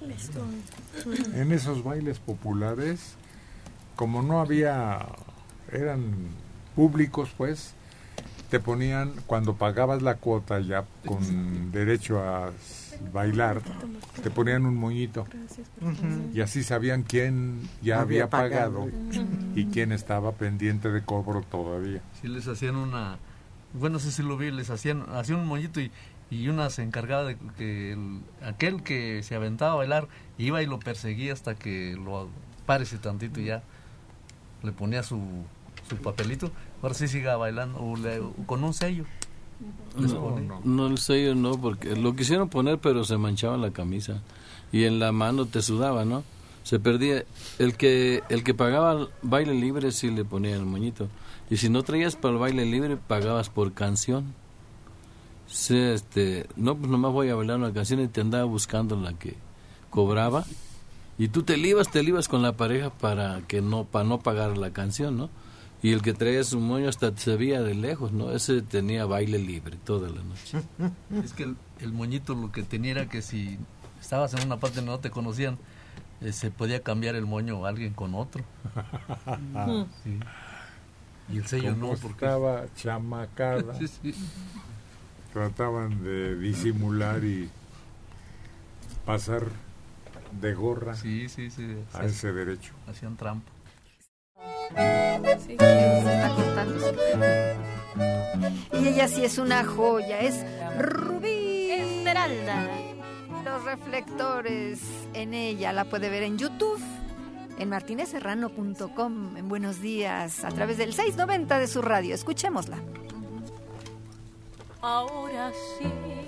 En esos bailes populares, como no había, eran públicos, pues, te ponían, cuando pagabas la cuota ya con derecho a bailar, te ponían un moñito uh-huh. y así sabían quién ya había, había pagado, pagado. Uh-huh. y quién estaba pendiente de cobro todavía. Sí, les hacían una, bueno, no sé si lo vi, les hacían, hacían un moñito y, y una se encargaba de que el, aquel que se aventaba a bailar iba y lo perseguía hasta que lo párese tantito y ya le ponía su, su papelito, ahora sí siga bailando, o, le, o con un sello. No, no, no, el sello no, porque lo quisieron poner, pero se manchaba la camisa. y en la mano te sudaba, ¿no? Se perdía. El que el que pagaba baile libre sí le ponía el moñito. Y si no traías para el baile libre, pagabas por canción. Sí, este, no, pues nomás voy a bailar una canción y te andaba buscando la que cobraba. Y tú te libas, te libas con la pareja para que no para no pagar la canción, ¿no? Y el que traía su moño hasta se veía de lejos, ¿no? Ese tenía baile libre toda la noche. Es que el, el moñito lo que tenía era que si estabas en una parte donde no te conocían, eh, se podía cambiar el moño a alguien con otro. Sí. Y el sello como no, porque estaba chamacada. Sí, sí. Trataban de disimular y pasar de gorra sí, sí, sí, a ese derecho. Hacían trampa. Sí, se está cortando. Y ella sí es una joya, es Rubí Esmeralda. Los reflectores en ella la puede ver en YouTube, en martinez serrano punto com, en Buenos Días, a través del seiscientos noventa de su radio. Escuchémosla. Ahora sí.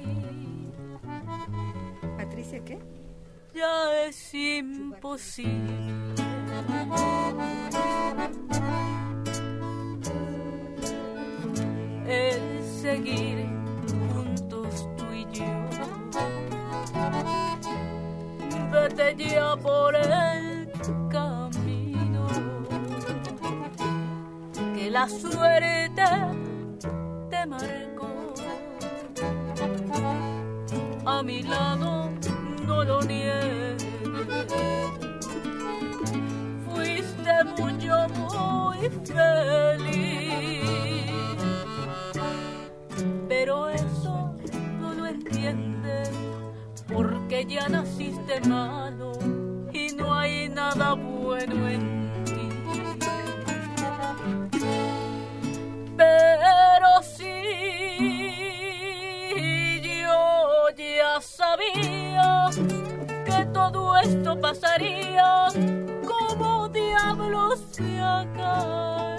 ¿Patricia qué? Ya es imposible el seguir juntos tú y yo. Vete ya por el camino que la suerte te marcó. A mi lado no lo niegues, fuiste mucho muy feliz, pero eso no lo entiendes porque ya naciste malo y no hay nada bueno en ti. Pero sí, yo ya sabía que todo esto pasaría, como diablos se acá.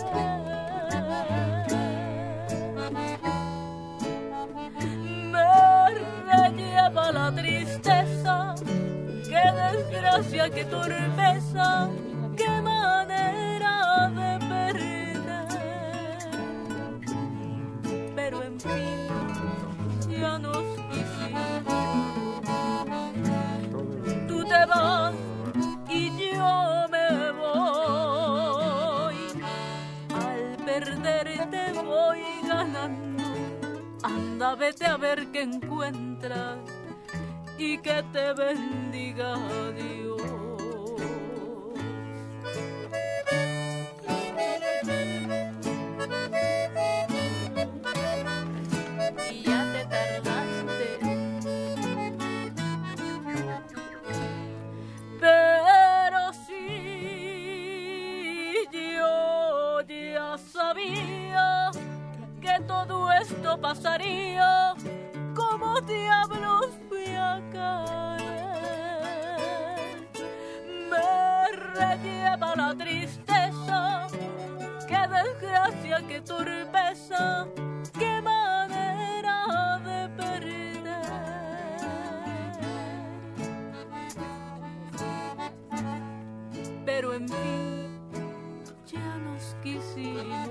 Me relleva la tristeza, qué desgracia, qué torpeza, qué manera de perder. Pero en fin, ya nos quisimos. Tú te vas y yo me voy. Al perderte voy ganando. Anda, vete a ver qué encuentras y que te bendiga Dios. Y ya te tardaste, pero sí, yo ya sabía que todo esto pasaría, como diablos fui a caer. Me relleva la tristeza, qué desgracia, qué torpeza, qué manera de perder. Pero en fin, ya nos quisimos.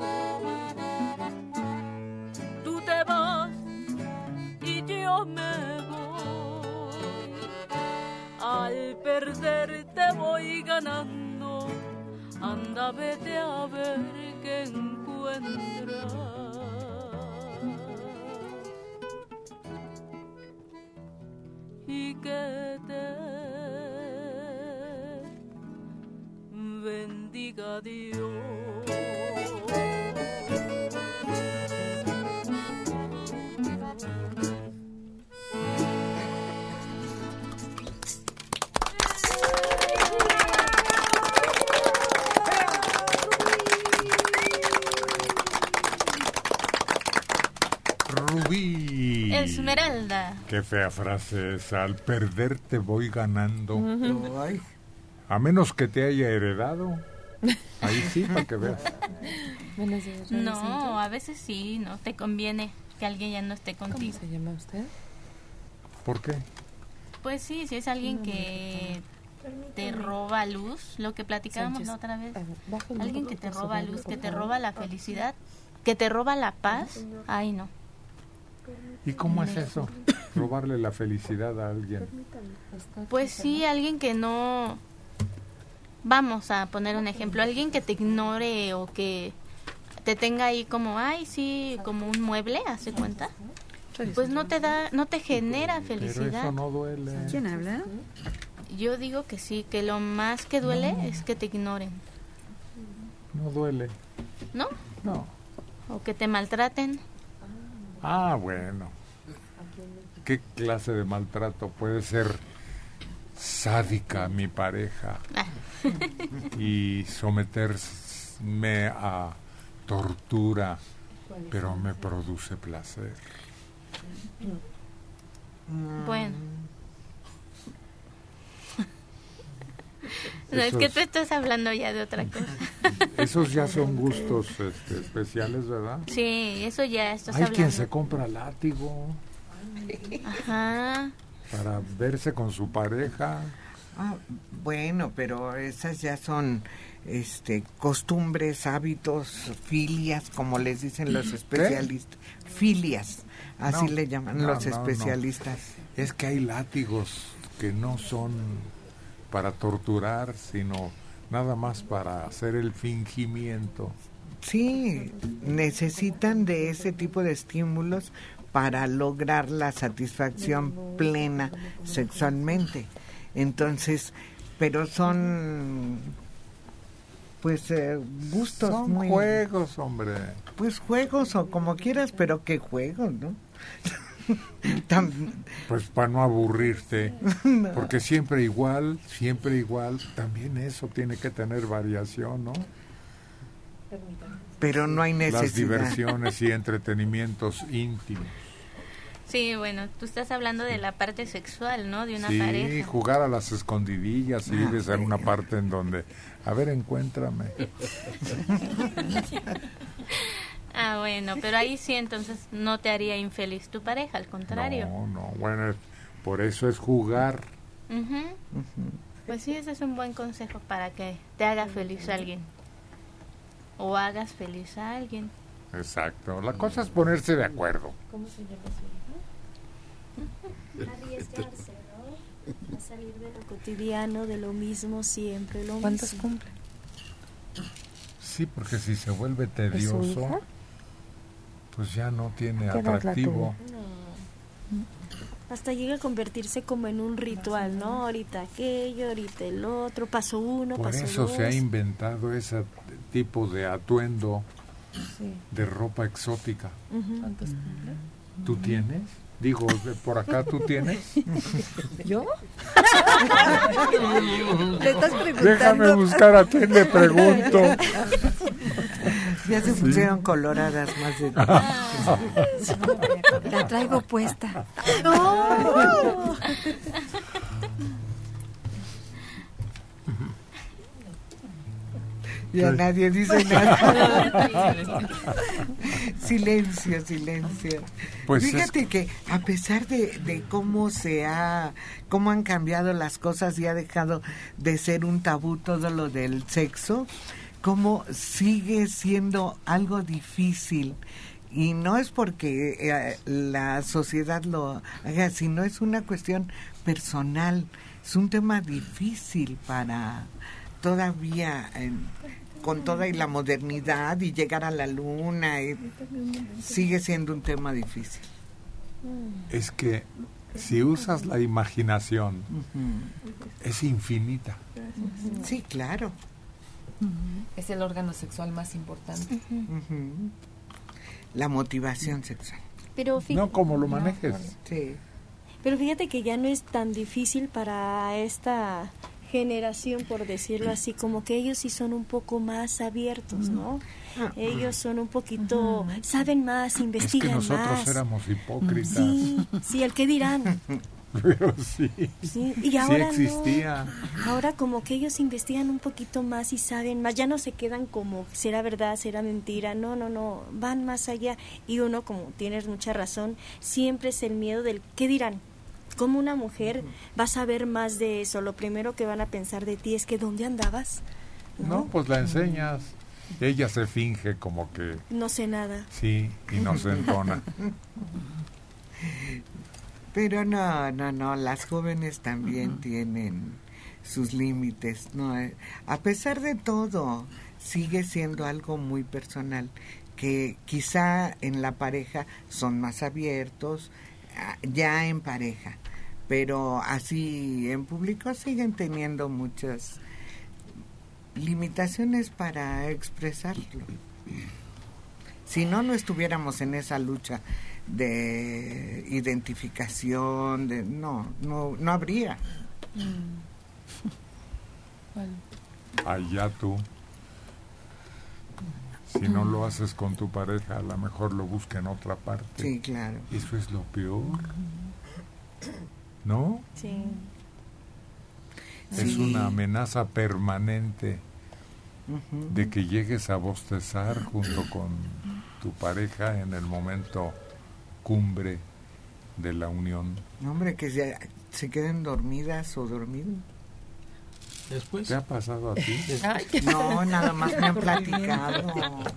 Tú te vas y yo me voy. Al perderte voy ganando. Anda, vete a ver qué encuentras y que te bendiga Dios. Rubí. Esmeralda. Qué fea frase esa. Al perderte voy ganando. Uh-huh. Ay. A menos que te haya heredado. Ahí sí, para que veas. No, a veces sí, no te conviene que alguien ya no esté contigo. ¿Cómo se llama usted? ¿Por qué? Pues sí, si es alguien que te roba luz, lo que platicábamos la otra vez, alguien que te roba luz, que te roba la felicidad, que te roba la paz, ay no. ¿Y cómo es eso? Robarle la felicidad a alguien. Pues sí, alguien que no... Vamos a poner un ejemplo, alguien que te ignore o que te tenga ahí como, ay, sí, como un mueble, ¿hace cuenta? Pues no te da, no te genera felicidad. Pero eso no duele. ¿Quién habla? Yo digo que sí, que lo más que duele no. es que te ignoren. No duele. ¿No? No. O que te maltraten. Ah, bueno. ¿Qué clase de maltrato puede ser sádica mi pareja ah. y someterme a tortura, pero me produce placer? Bueno. No, Esos, es que tú estás hablando ya de otra cosa. Esos ya son gustos este, especiales, ¿verdad? Sí, eso ya estás Hay hablando. quien se compra látigo. Ajá. Para verse con su pareja. Ah, bueno, pero esas ya son este costumbres, hábitos, filias, como les dicen los especialistas. ¿Qué? Filias, así no, le llaman no, los no, especialistas. No. Es que hay látigos que no son para torturar, sino nada más para hacer el fingimiento. Sí, necesitan de ese tipo de estímulos para lograr la satisfacción plena sexualmente. Entonces, pero son pues eh, gustos son muy... juegos, hombre. Pues juegos o como quieras, pero qué juegos, ¿no? Pues para no aburrirte, no. Porque siempre igual, siempre igual, también eso tiene que tener variación, ¿no? Pero no hay necesidad. Las diversiones y entretenimientos íntimos. Sí, bueno, tú estás hablando de la parte sexual, ¿no? De una sí, pareja. Sí, jugar a las escondidillas y vives en una parte en donde, a ver, encuéntrame. Ah, bueno, pero ahí sí entonces no te haría infeliz tu pareja, al contrario. No, no, bueno, por eso es jugar. Uh-huh. Uh-huh. Pues sí, ese es un buen consejo para que te haga feliz a alguien. O hagas feliz a alguien. Exacto, la cosa es ponerse de acuerdo. ¿Cómo se llama su hijo? Arriesgarse, ¿no? A salir de lo cotidiano, de lo mismo, siempre lo ¿Cuántos mismo. cumple? Sí, porque si se vuelve tedioso, pues ya no tiene atractivo. No. Hasta llega a convertirse como en un ritual, ¿no? Ahorita aquello, ahorita el otro, paso uno, Por paso dos. eso se ha inventado ese tipo de atuendo, sí, de ropa exótica. Uh-huh. ¿Cuántos cumple? ¿Tú tienes? Digo, por acá tú tienes. ¿Yo? ¿Le estás preguntando? Déjame buscar a quién le pregunto. Ya se ¿Sí? pusieron coloradas más de... La traigo puesta. ¡Oh! Ya nadie dice nada. Silencio, silencio. Pues fíjate es... que a pesar de, de cómo se ha, cómo han cambiado las cosas y ha dejado de ser un tabú todo lo del sexo, cómo sigue siendo algo difícil. Y no es porque eh, la sociedad lo haga, sino es una cuestión personal. Es un tema difícil para todavía... Eh, con toda y la modernidad y llegar a la luna, y sigue siendo un tema difícil. Es que si usas la imaginación, uh-huh, es infinita. Uh-huh. Sí, claro. Uh-huh. Es el órgano sexual más importante. Uh-huh. Uh-huh. La motivación sexual. Pero fíjate, no como lo manejes. Sí. Pero fíjate que ya no es tan difícil para esta generación, por decirlo así, como que ellos sí son un poco más abiertos, ¿no? Ellos son un poquito, saben más, investigan más. Es que nosotros más. éramos hipócritas. Sí, sí, el qué dirán. Pero sí, sí, y ahora sí existía. No. Ahora como que ellos investigan un poquito más y saben más, ya no se quedan como, será verdad, será mentira, no, no, no, van más allá. Y uno, como tienes mucha razón, siempre es el miedo del qué dirán. ¿Cómo una mujer va a saber más de eso? Lo primero que van a pensar de ti es que ¿dónde andabas? No, no pues la enseñas. Ella se finge como que... No sé nada. Sí, inocentona. Pero no, no, no, las jóvenes también uh-huh. tienen sus límites, ¿no? A pesar de todo, sigue siendo algo muy personal, que quizá en la pareja son más abiertos, ya en pareja, pero así en público siguen teniendo muchas limitaciones para expresarlo. Si no, no estuviéramos en esa lucha de identificación, de no, no, no habría. Allá tú. Si no lo haces con tu pareja, a lo mejor lo busca en otra parte. Sí, claro. Eso es lo peor. ¿No? Sí. Es sí. una amenaza permanente uh-huh. de que llegues a bostezar junto con tu pareja en el momento cumbre de la unión. Hombre, que se, se queden dormidas o dormidos. Después. ¿Qué ha pasado a ti? No, nada más me han platicado.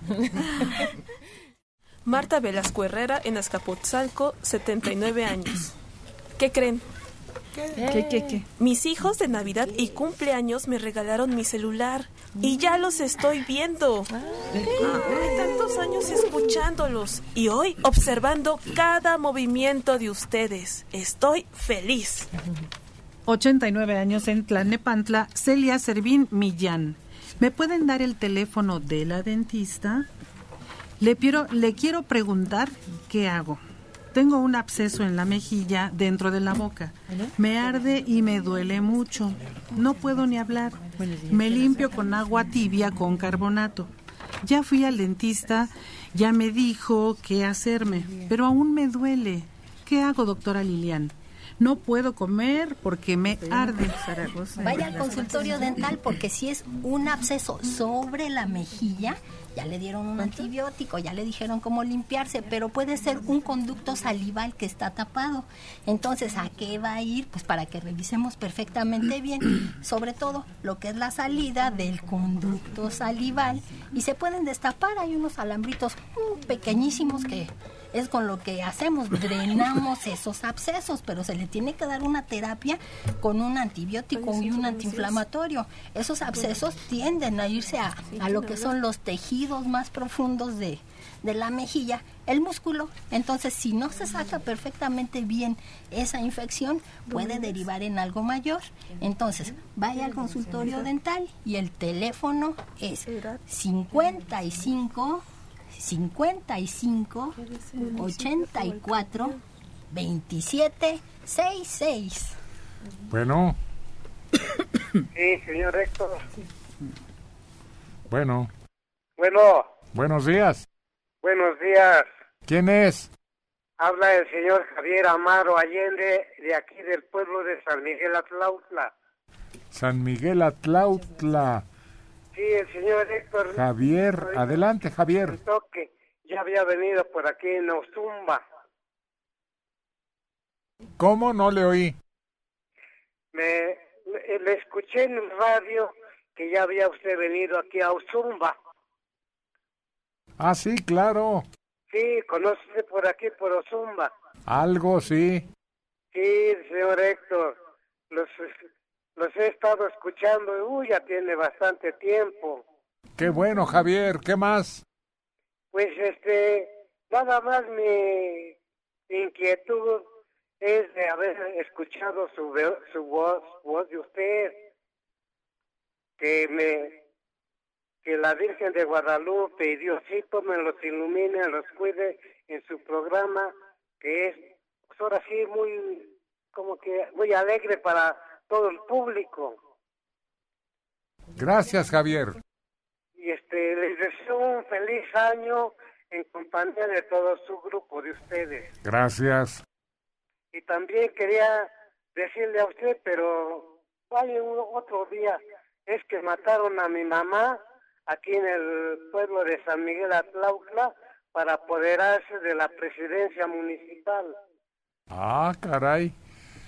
Marta Velasco Herrera, en Azcapotzalco, setenta y nueve años. ¿Qué creen? ¿Qué? ¿Qué, qué, qué? Mis hijos de Navidad y cumpleaños me regalaron mi celular y ya los estoy viendo. De tantos años escuchándolos y hoy observando cada movimiento de ustedes. Estoy feliz. ochenta y nueve años en Tlalnepantla, Celia Servín Millán. ¿Me pueden dar el teléfono de la dentista? Le quiero, le quiero preguntar qué hago. Tengo un absceso en la mejilla dentro de la boca. Me arde y me duele mucho. No puedo ni hablar. Me limpio con agua tibia con carbonato. Ya fui al dentista, ya me dijo qué hacerme, pero aún me duele. ¿Qué hago, doctora Lilian? No puedo comer porque me arde. Vaya al consultorio dental porque si es un absceso sobre la mejilla, ya le dieron un antibiótico, ya le dijeron cómo limpiarse, pero puede ser un conducto salival que está tapado. Entonces, ¿a qué va a ir? Pues para que revisemos perfectamente bien, sobre todo lo que es la salida del conducto salival. Y se pueden destapar, hay unos alambritos mm, pequeñísimos que es con lo que hacemos, drenamos esos abscesos, pero se le tiene que dar una terapia con un antibiótico y un antiinflamatorio. Esos abscesos tienden a irse a, a lo que son los tejidos más profundos de, de la mejilla, el músculo. Entonces, si no se saca perfectamente bien esa infección, puede derivar en algo mayor. Entonces, vaya al consultorio dental y el teléfono es cincuenta y cinco cincuenta y cinco ochenta y cuatro veintisiete sesenta y seis. Bueno. Sí, señor Héctor. Bueno. Bueno. Buenos días. Buenos días. ¿Quién es? Habla el señor Javier Amaro Allende, de aquí del pueblo de San Miguel Atlautla. San Miguel Atlautla. Sí, el señor Héctor. Javier, adelante, Javier. Que ya había venido por aquí en Ozumba. ¿Cómo? No le oí. Me, le, le escuché en el radio que ya había usted venido aquí a Ozumba. Ah, sí, claro. Sí, conoce por aquí, por Ozumba. Algo, sí. Sí, señor Héctor. Los... Los he estado escuchando, uy, ya tiene bastante tiempo. Qué bueno, Javier, ¿qué más? Pues, este, nada más mi inquietud es de haber escuchado su, su voz, voz de usted, que me, que la Virgen de Guadalupe y Diosito me los ilumine, los cuide en su programa, que es, pues ahora sí, muy, como que muy alegre para todo el público. Gracias, Javier. Y este les deseo un feliz año en compañía de todo su grupo de ustedes. Gracias. Y también quería decirle a usted, pero hay un, otro día, es que mataron a mi mamá aquí en el pueblo de San Miguel Atlautla para apoderarse de la presidencia municipal. Ah, caray.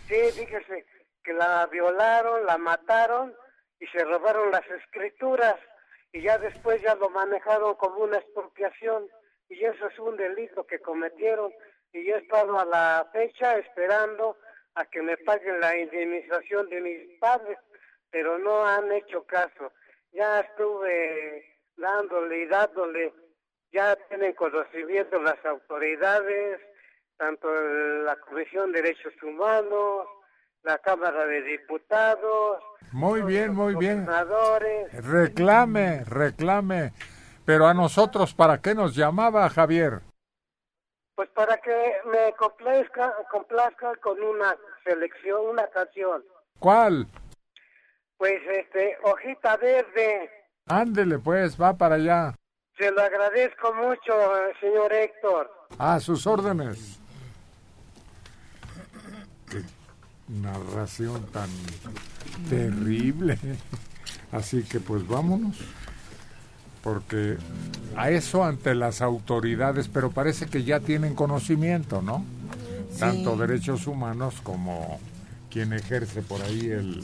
Sí, fíjese que la violaron, la mataron y se robaron las escrituras y ya después ya lo manejaron como una expropiación y eso es un delito que cometieron y yo he estado a la fecha esperando a que me paguen la indemnización de mis padres, pero no han hecho caso. Ya estuve dándole y dándole, ya tienen conocimiento las autoridades, tanto la Comisión de Derechos Humanos, la Cámara de Diputados. Muy bien, muy bien. Reclame, reclame. Pero a nosotros, ¿para qué nos llamaba, Javier? Pues para que me complazca, complazca con una selección, una canción. ¿Cuál? Pues este, Hojita Verde. Ándele pues, va para allá. Se lo agradezco mucho, señor Héctor. A sus órdenes. Qué narración tan terrible. Así que pues vámonos. Porque a eso ante las autoridades, pero parece que ya tienen conocimiento, ¿no? Sí. Tanto derechos humanos como quien ejerce por ahí el,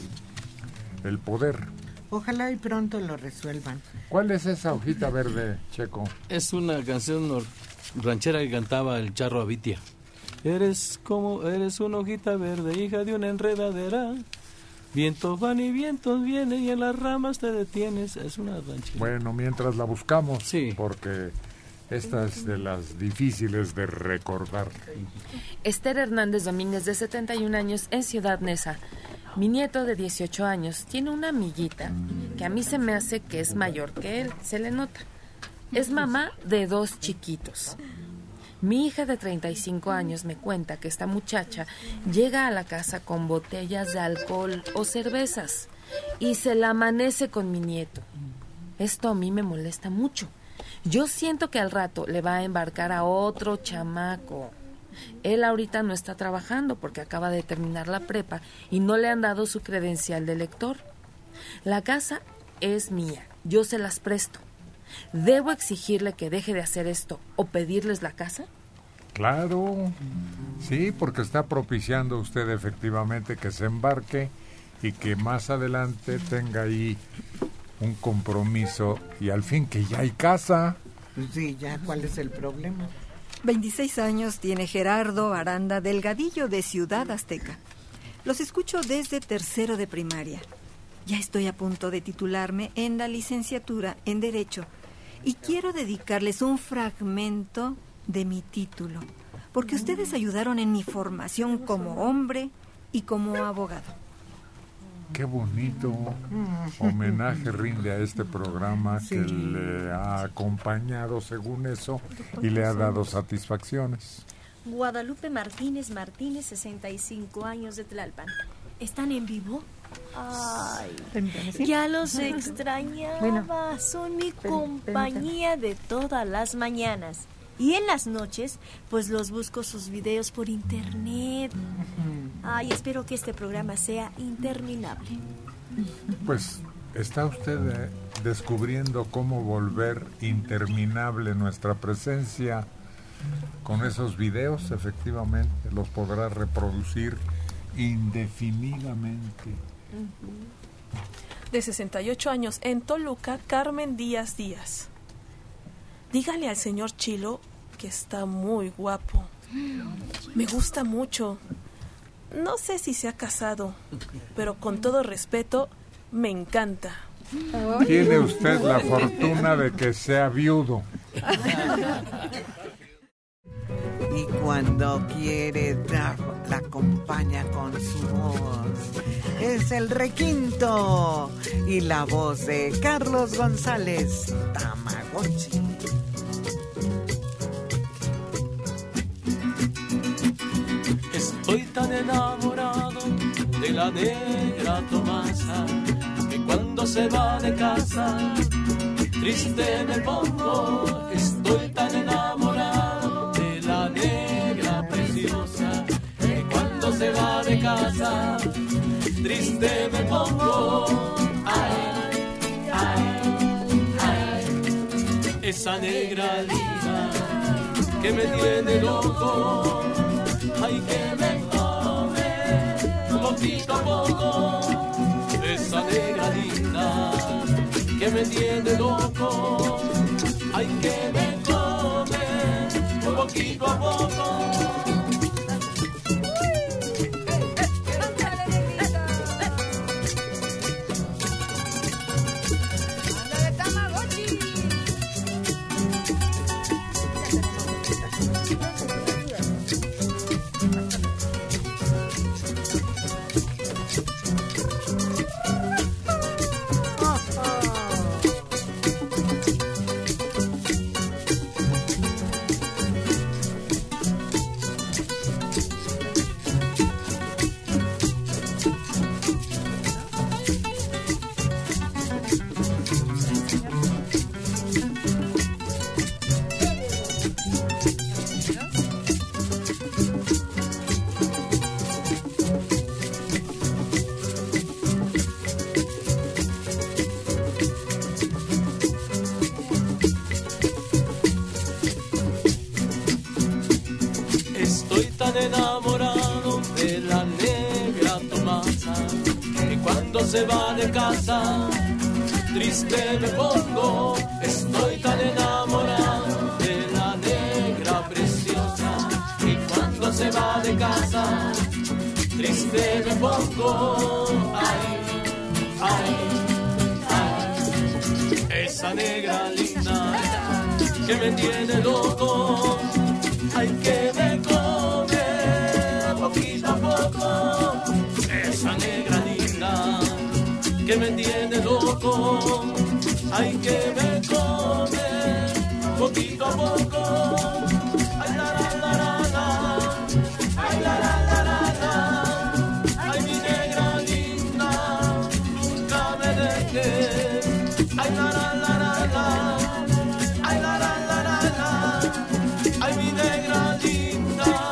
el poder. Ojalá y pronto lo resuelvan. ¿Cuál es esa Hojita Verde, Checo? Es una canción ranchera que cantaba el Charro Abitia. Eres como, eres una hojita verde, hija de una enredadera. Vientos van y vientos vienen y en las ramas te detienes. Es una ranchera. Bueno, mientras la buscamos, sí, porque esta es de las difíciles de recordar. Esther Hernández Domínguez, de setenta y un años, en Ciudad Neza. Mi nieto de dieciocho años tiene una amiguita que a mí se me hace que es mayor que él, se le nota. Es mamá de dos chiquitos. Mi hija de treinta y cinco años me cuenta que esta muchacha llega a la casa con botellas de alcohol o cervezas y se la amanece con mi nieto. Esto a mí me molesta mucho. Yo siento que al rato le va a embarcar a otro chamaco. Él ahorita no está trabajando porque acaba de terminar la prepa y no le han dado su credencial de lector. La casa es mía, yo se las presto. ¿Debo exigirle que deje de hacer esto o pedirles la casa? Claro, sí, porque está propiciando usted efectivamente que se embarque y que más adelante tenga ahí un compromiso y al fin que ya hay casa. Sí, ya, ¿cuál es el problema? veintiséis años tiene Gerardo Aranda Delgadillo, de Ciudad Azteca. Los escucho desde tercero de primaria. Ya estoy a punto de titularme en la licenciatura en Derecho y quiero dedicarles un fragmento de mi título, porque ustedes ayudaron en mi formación como hombre y como abogado. Qué bonito homenaje rinde a este programa, sí, que le ha acompañado según eso y le ha dado satisfacciones. Guadalupe Martínez Martínez, sesenta y cinco años, de Tlalpan. ¿Están en vivo? Ay, ya los extrañaba. Bueno, son mi compañía de todas las mañanas. Y en las noches, pues los busco sus videos por internet. Ay, espero que este programa sea interminable. Pues está usted eh, descubriendo cómo volver interminable nuestra presencia con esos videos. Efectivamente, los podrá reproducir indefinidamente. De sesenta y ocho años, en Toluca, Carmen Díaz Díaz. Dígale al señor Chilo que está muy guapo. Me gusta mucho. No sé si se ha casado, pero con todo respeto, me encanta. Tiene usted la fortuna de que sea viudo. Y cuando quiere dar, la acompaña con su voz. Es el requinto y la voz de Carlos González, Tamagotchi. Estoy tan enamorado de la negra Tomasa que cuando se va de casa triste me pongo. Estoy tan enamorado de la negra preciosa que cuando se va de casa triste me pongo. Ay, ay, ay, esa negra linda que me tiene loco. Ay, que me come poquito a poco, esa negra linda que me tiene loco, hay que me come poquito a poco. Enamorado de la negra Tomasa, que cuando se va de casa triste me pongo. Estoy tan enamorado de la negra preciosa, que cuando se va de casa triste me pongo. Ay, ay, ay, esa negra linda que me tiene loco, hay que me come poquito a poco, esa negra linda que me tiene loco, ay que me come poquito a poco, ay la la la la la, ay la la la la la, ay mi negra linda, nunca me dejes, ay la la la la la, ay la la la la la, ay mi negra linda.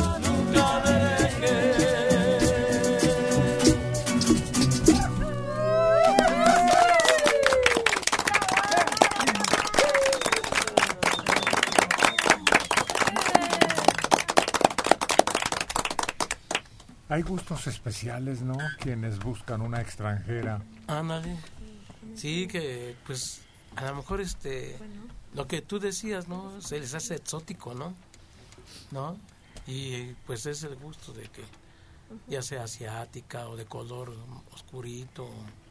Hay gustos especiales, ¿no? Quienes buscan una extranjera. Ándale. Sí, que pues a lo mejor este lo que tú decías, ¿no? Se les hace exótico, ¿no? ¿No? Y pues es el gusto de que ya sea asiática o de color oscurito.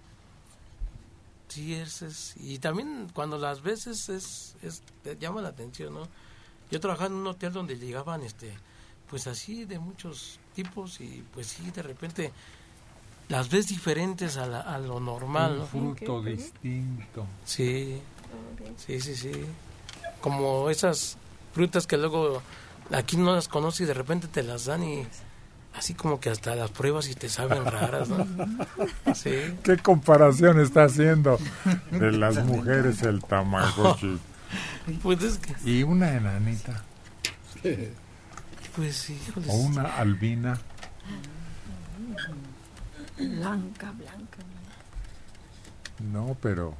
Sí, es, es y también cuando las ves es, es, es te llama la atención, ¿no? Yo trabajaba en un hotel donde llegaban este pues así de muchos tipos y pues sí, de repente las ves diferentes a, la, a lo normal, ¿no? Un fruto okay, distinto. Sí, okay. sí, sí, sí. Como esas frutas que luego aquí no las conoces y de repente te las dan y así como que hasta las pruebas y te saben raras, ¿no? Sí. ¿Qué comparación está haciendo de las mujeres el Tamagotchi? Pues es que... Y una enanita. Pues híjoles. O una albina. Blanca, blanca. No, pero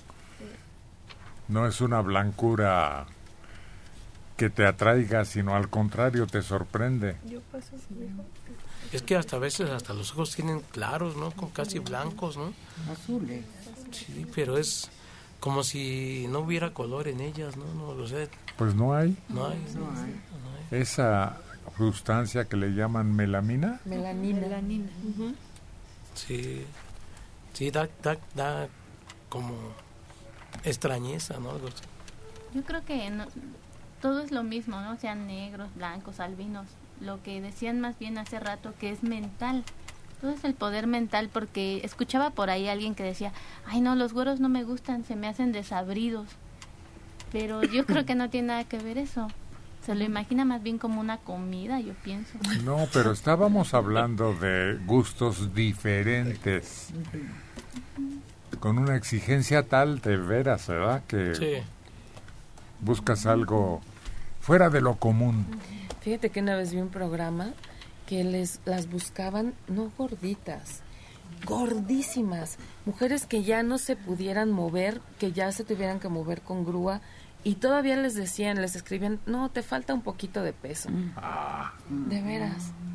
no es una blancura que te atraiga, sino al contrario, te sorprende. Yo paso, es que hasta a veces hasta los ojos tienen claros, ¿no? Con casi blancos, ¿no? Azules. Sí, pero es como si no hubiera color en ellas, ¿no? No lo sé. Pues no hay. No hay. No hay. No hay. Esa sustancia que le llaman melamina. Melanina. Melanina. Uh-huh. Sí. Sí, da, da, da como extrañeza, ¿no? Algo así. Yo creo que no, todo es lo mismo, ¿no? Sean negros, blancos, albinos. Lo que decían más bien hace rato que es mental. Todo es el poder mental, porque escuchaba por ahí a alguien que decía, ay no, los güeros no me gustan, se me hacen desabridos. Pero yo creo que no tiene nada que ver eso. Se lo imagina más bien como una comida, yo pienso. No, pero estábamos hablando de gustos diferentes. Con una exigencia tal de veras, ¿verdad? Que sí. Buscas algo fuera de lo común. Fíjate que una vez vi un programa que les las buscaban no gorditas, gordísimas, mujeres que ya no se pudieran mover, que ya se tuvieran que mover con grúa, y todavía les decían, les escribían, no, te falta un poquito de peso. Ah. De veras.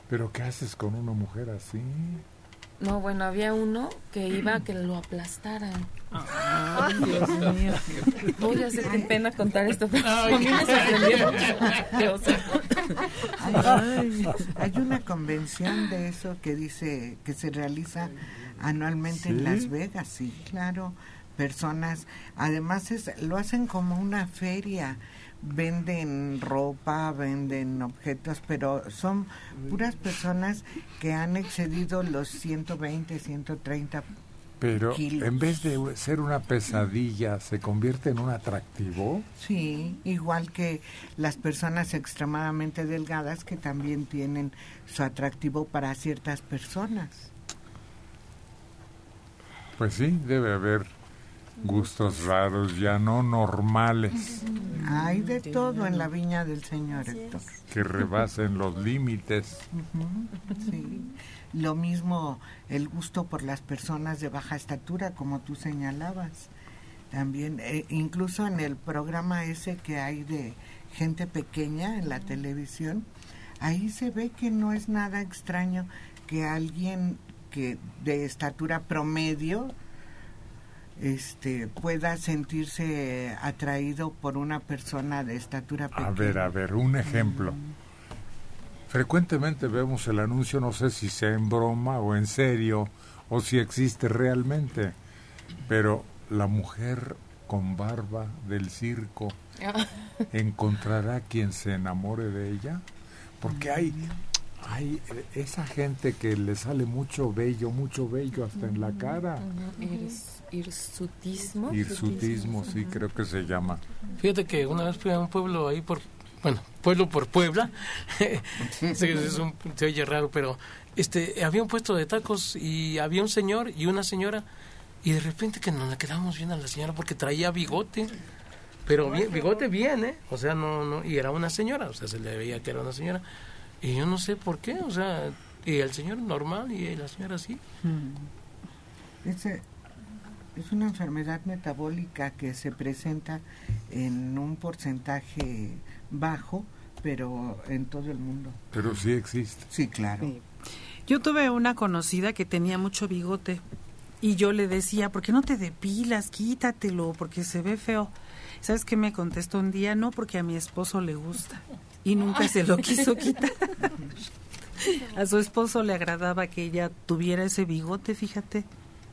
¿Pero qué haces con una mujer así? No, bueno, había uno que iba a que lo aplastaran. Ay, Dios mío. Voy a hacer qué pena contar esto, pero a mí me sorprendió. Qué oso. Ay, hay una convención de eso que dice que se realiza anualmente, ¿sí?, en Las Vegas, sí, claro. Personas, además es, lo hacen como una feria. Venden ropa, venden objetos, pero son puras personas que han excedido los ciento veinte, ciento treinta Pero kilos. En vez de ser una pesadilla, ¿se convierte en un atractivo? Sí, igual que las personas extremadamente delgadas que también tienen su atractivo para ciertas personas. Pues sí, debe haber gustos raros, ya no normales. Hay de todo en la viña del Señor, Héctor. Que rebasen los límites. Uh-huh, sí. Lo mismo el gusto por las personas de baja estatura, como tú señalabas. También, eh, incluso en el programa ese que hay de gente pequeña en la televisión, ahí se ve que no es nada extraño que alguien que de estatura promedio este pueda sentirse atraído por una persona de estatura pequeña. A ver, a ver, un ejemplo. Frecuentemente vemos el anuncio, no sé si sea en broma o en serio, o si existe realmente, pero la mujer con barba del circo encontrará quien se enamore de ella, porque hay hay esa gente que le sale mucho vello, mucho vello hasta en la cara. Hirsutismo. Hirsutismo, sí, creo que se llama. Fíjate que una vez fui a un pueblo ahí por, bueno, pueblo por Puebla, es un, se oye raro, pero este había un puesto de tacos y había un señor y una señora, y de repente que nos le quedamos viendo a la señora porque traía bigote, pero bien, bigote bien, ¿eh? O sea, no, no, y era una señora, o sea, se le veía que era una señora, y yo no sé por qué, o sea, y el señor normal y la señora así. Hmm. Ese es una enfermedad metabólica que se presenta en un porcentaje bajo, pero en todo el mundo. Pero sí existe. Sí, claro. Sí. Yo tuve una conocida que tenía mucho bigote y yo le decía, ¿por qué no te depilas? Quítatelo, porque se ve feo. ¿Sabes qué me contestó un día? No, porque a mi esposo le gusta. Y nunca se lo quiso quitar. A su esposo le agradaba que ella tuviera ese bigote, fíjate.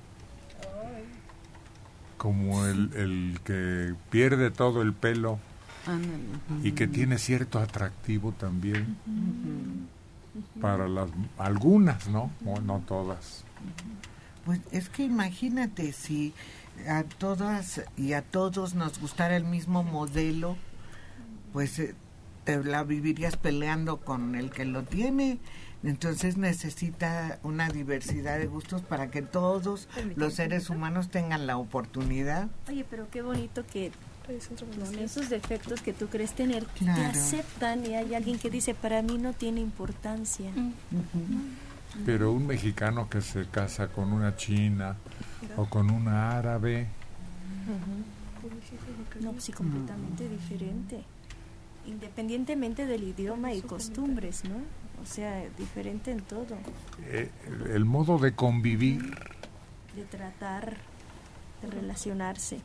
Como el, el que pierde todo el pelo y que tiene cierto atractivo también para las algunas, ¿no? O no todas. Pues es que imagínate si a todas y a todos nos gustara el mismo modelo, pues eh, te la vivirías peleando con el que lo tiene. Entonces necesita una diversidad de gustos para que todos los seres humanos tengan la oportunidad. Oye, pero qué bonito que con esos defectos que tú crees tener, claro, te aceptan y hay alguien que dice, para mí no tiene importancia. Uh-huh. Pero un mexicano que se casa con una china o con una árabe. Uh-huh. No, sí, completamente uh-huh. diferente. Independientemente del idioma y costumbres, ¿no? O sea, diferente en todo. Eh, el modo de convivir. De tratar, de relacionarse.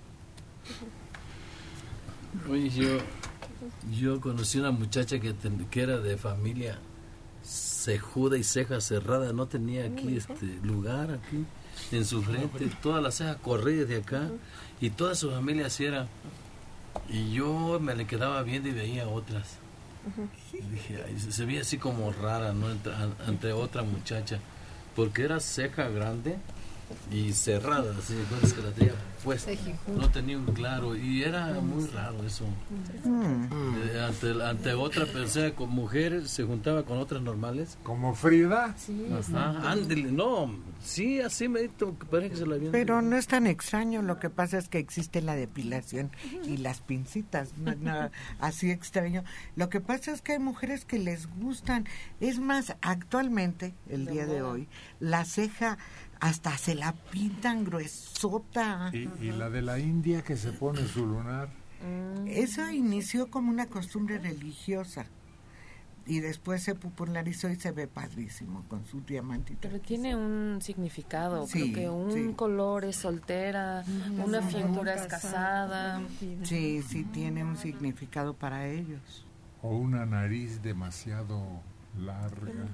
Oye, yo, yo conocí una muchacha que, ten, que era de familia cejuda y ceja cerrada, no tenía aquí este lugar, aquí en su frente, toda la ceja corría de acá y toda su familia así era. Y yo me le quedaba viendo y veía otras. Uh-huh. Y dije, ay, se veía así como rara, ¿no? Entre, entre otra muchacha, porque era ceja grande y cerrada, así es que la tenía puesta, no tenía un claro y era muy raro eso. Mm. Eh, ante, ante otra persona, con mujeres, se juntaba con otras normales. ¿Como Frida? Sí, ajá, ándele, no, sí, así me parece que se la habían. Pero no es tan extraño, lo que pasa es que existe la depilación y las pincitas, no, no, así extraño. Lo que pasa es que hay mujeres que les gustan, es más, actualmente, el día de hoy, la ceja hasta se la pintan gruesota. ¿Y, y la de la India que se pone su lunar? Eso inició como una costumbre religiosa, y después se popularizó y se ve padrísimo con su diamantito. Pero tiene un significado, sí, creo que un sí. color es soltera, mm, una figura es casada. Sí, sí tiene un significado para ellos. O una nariz demasiado larga.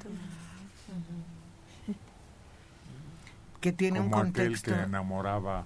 Que tiene como un contexto. Aquel que enamoraba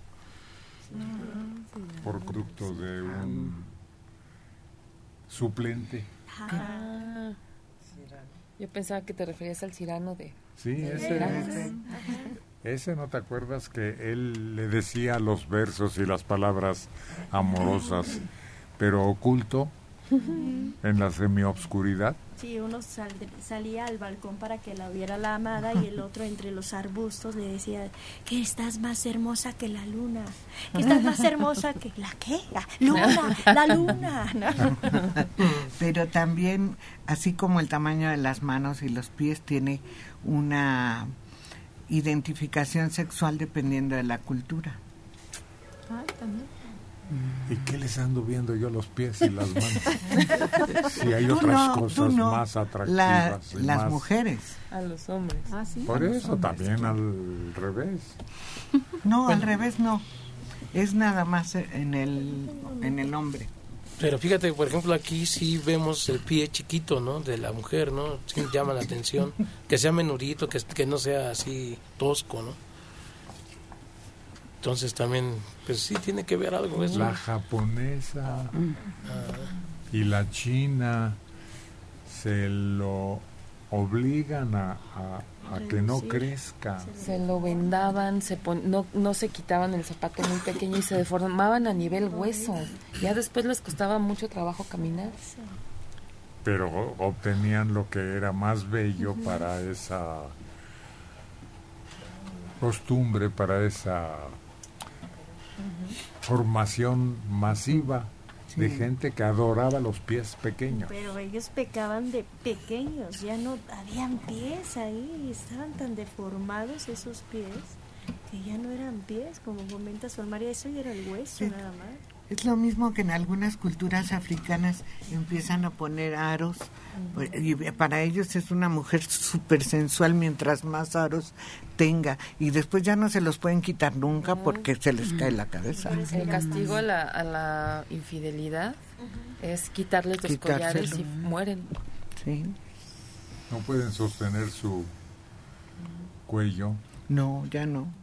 por producto de un suplente. Ah, yo pensaba que te referías al Cyrano de... Sí, de ese, ese, ese, ¿no te acuerdas que él le decía los versos y las palabras amorosas, pero oculto en la semiobscuridad? Sí, uno sal, salía al balcón para que la viera la amada y el otro entre los arbustos le decía que estás más hermosa que la luna, que estás más hermosa que la qué, la luna, la luna. Pero también, así como el tamaño de las manos y los pies, tiene una identificación sexual dependiendo de la cultura. Ah, también. ¿Y qué les ando viendo yo los pies y las manos? Si hay Tú otras no, cosas no. más atractivas. La, y las más... mujeres. A los hombres. Ah, ¿sí? Por A eso también al revés. No, bueno. Al revés no. Es nada más en el, en el hombre. Pero fíjate, por ejemplo, aquí sí vemos el pie chiquito, ¿no? De la mujer, ¿no? Sí llama la atención. Que sea menudito, que, que no sea así tosco, ¿no? Entonces también, pues sí tiene que ver algo eso. La japonesa ah. y la china se lo obligan a, a, a que no crezca. Se lo vendaban, se pon, no, no se quitaban el zapato muy pequeño y se deformaban a nivel hueso. Ya después les costaba mucho trabajo caminar. Pero obtenían lo que era más bello uh-huh. para esa costumbre, para esa formación masiva sí. de gente que adoraba los pies pequeños. Pero ellos pecaban de pequeños, ya no habían pies ahí, estaban tan deformados esos pies que ya no eran pies, como comenta Sol María, eso ya era el hueso sí. nada más. Es lo mismo que en algunas culturas africanas empiezan a poner aros, uh-huh. y para ellos es una mujer súper sensual mientras más aros tenga, y después ya no se los pueden quitar nunca uh-huh. porque se les cae la cabeza. El castigo a la, a la infidelidad uh-huh. es quitarles los Quitárselo. collares y mueren. Sí. No pueden sostener su cuello. No, ya no.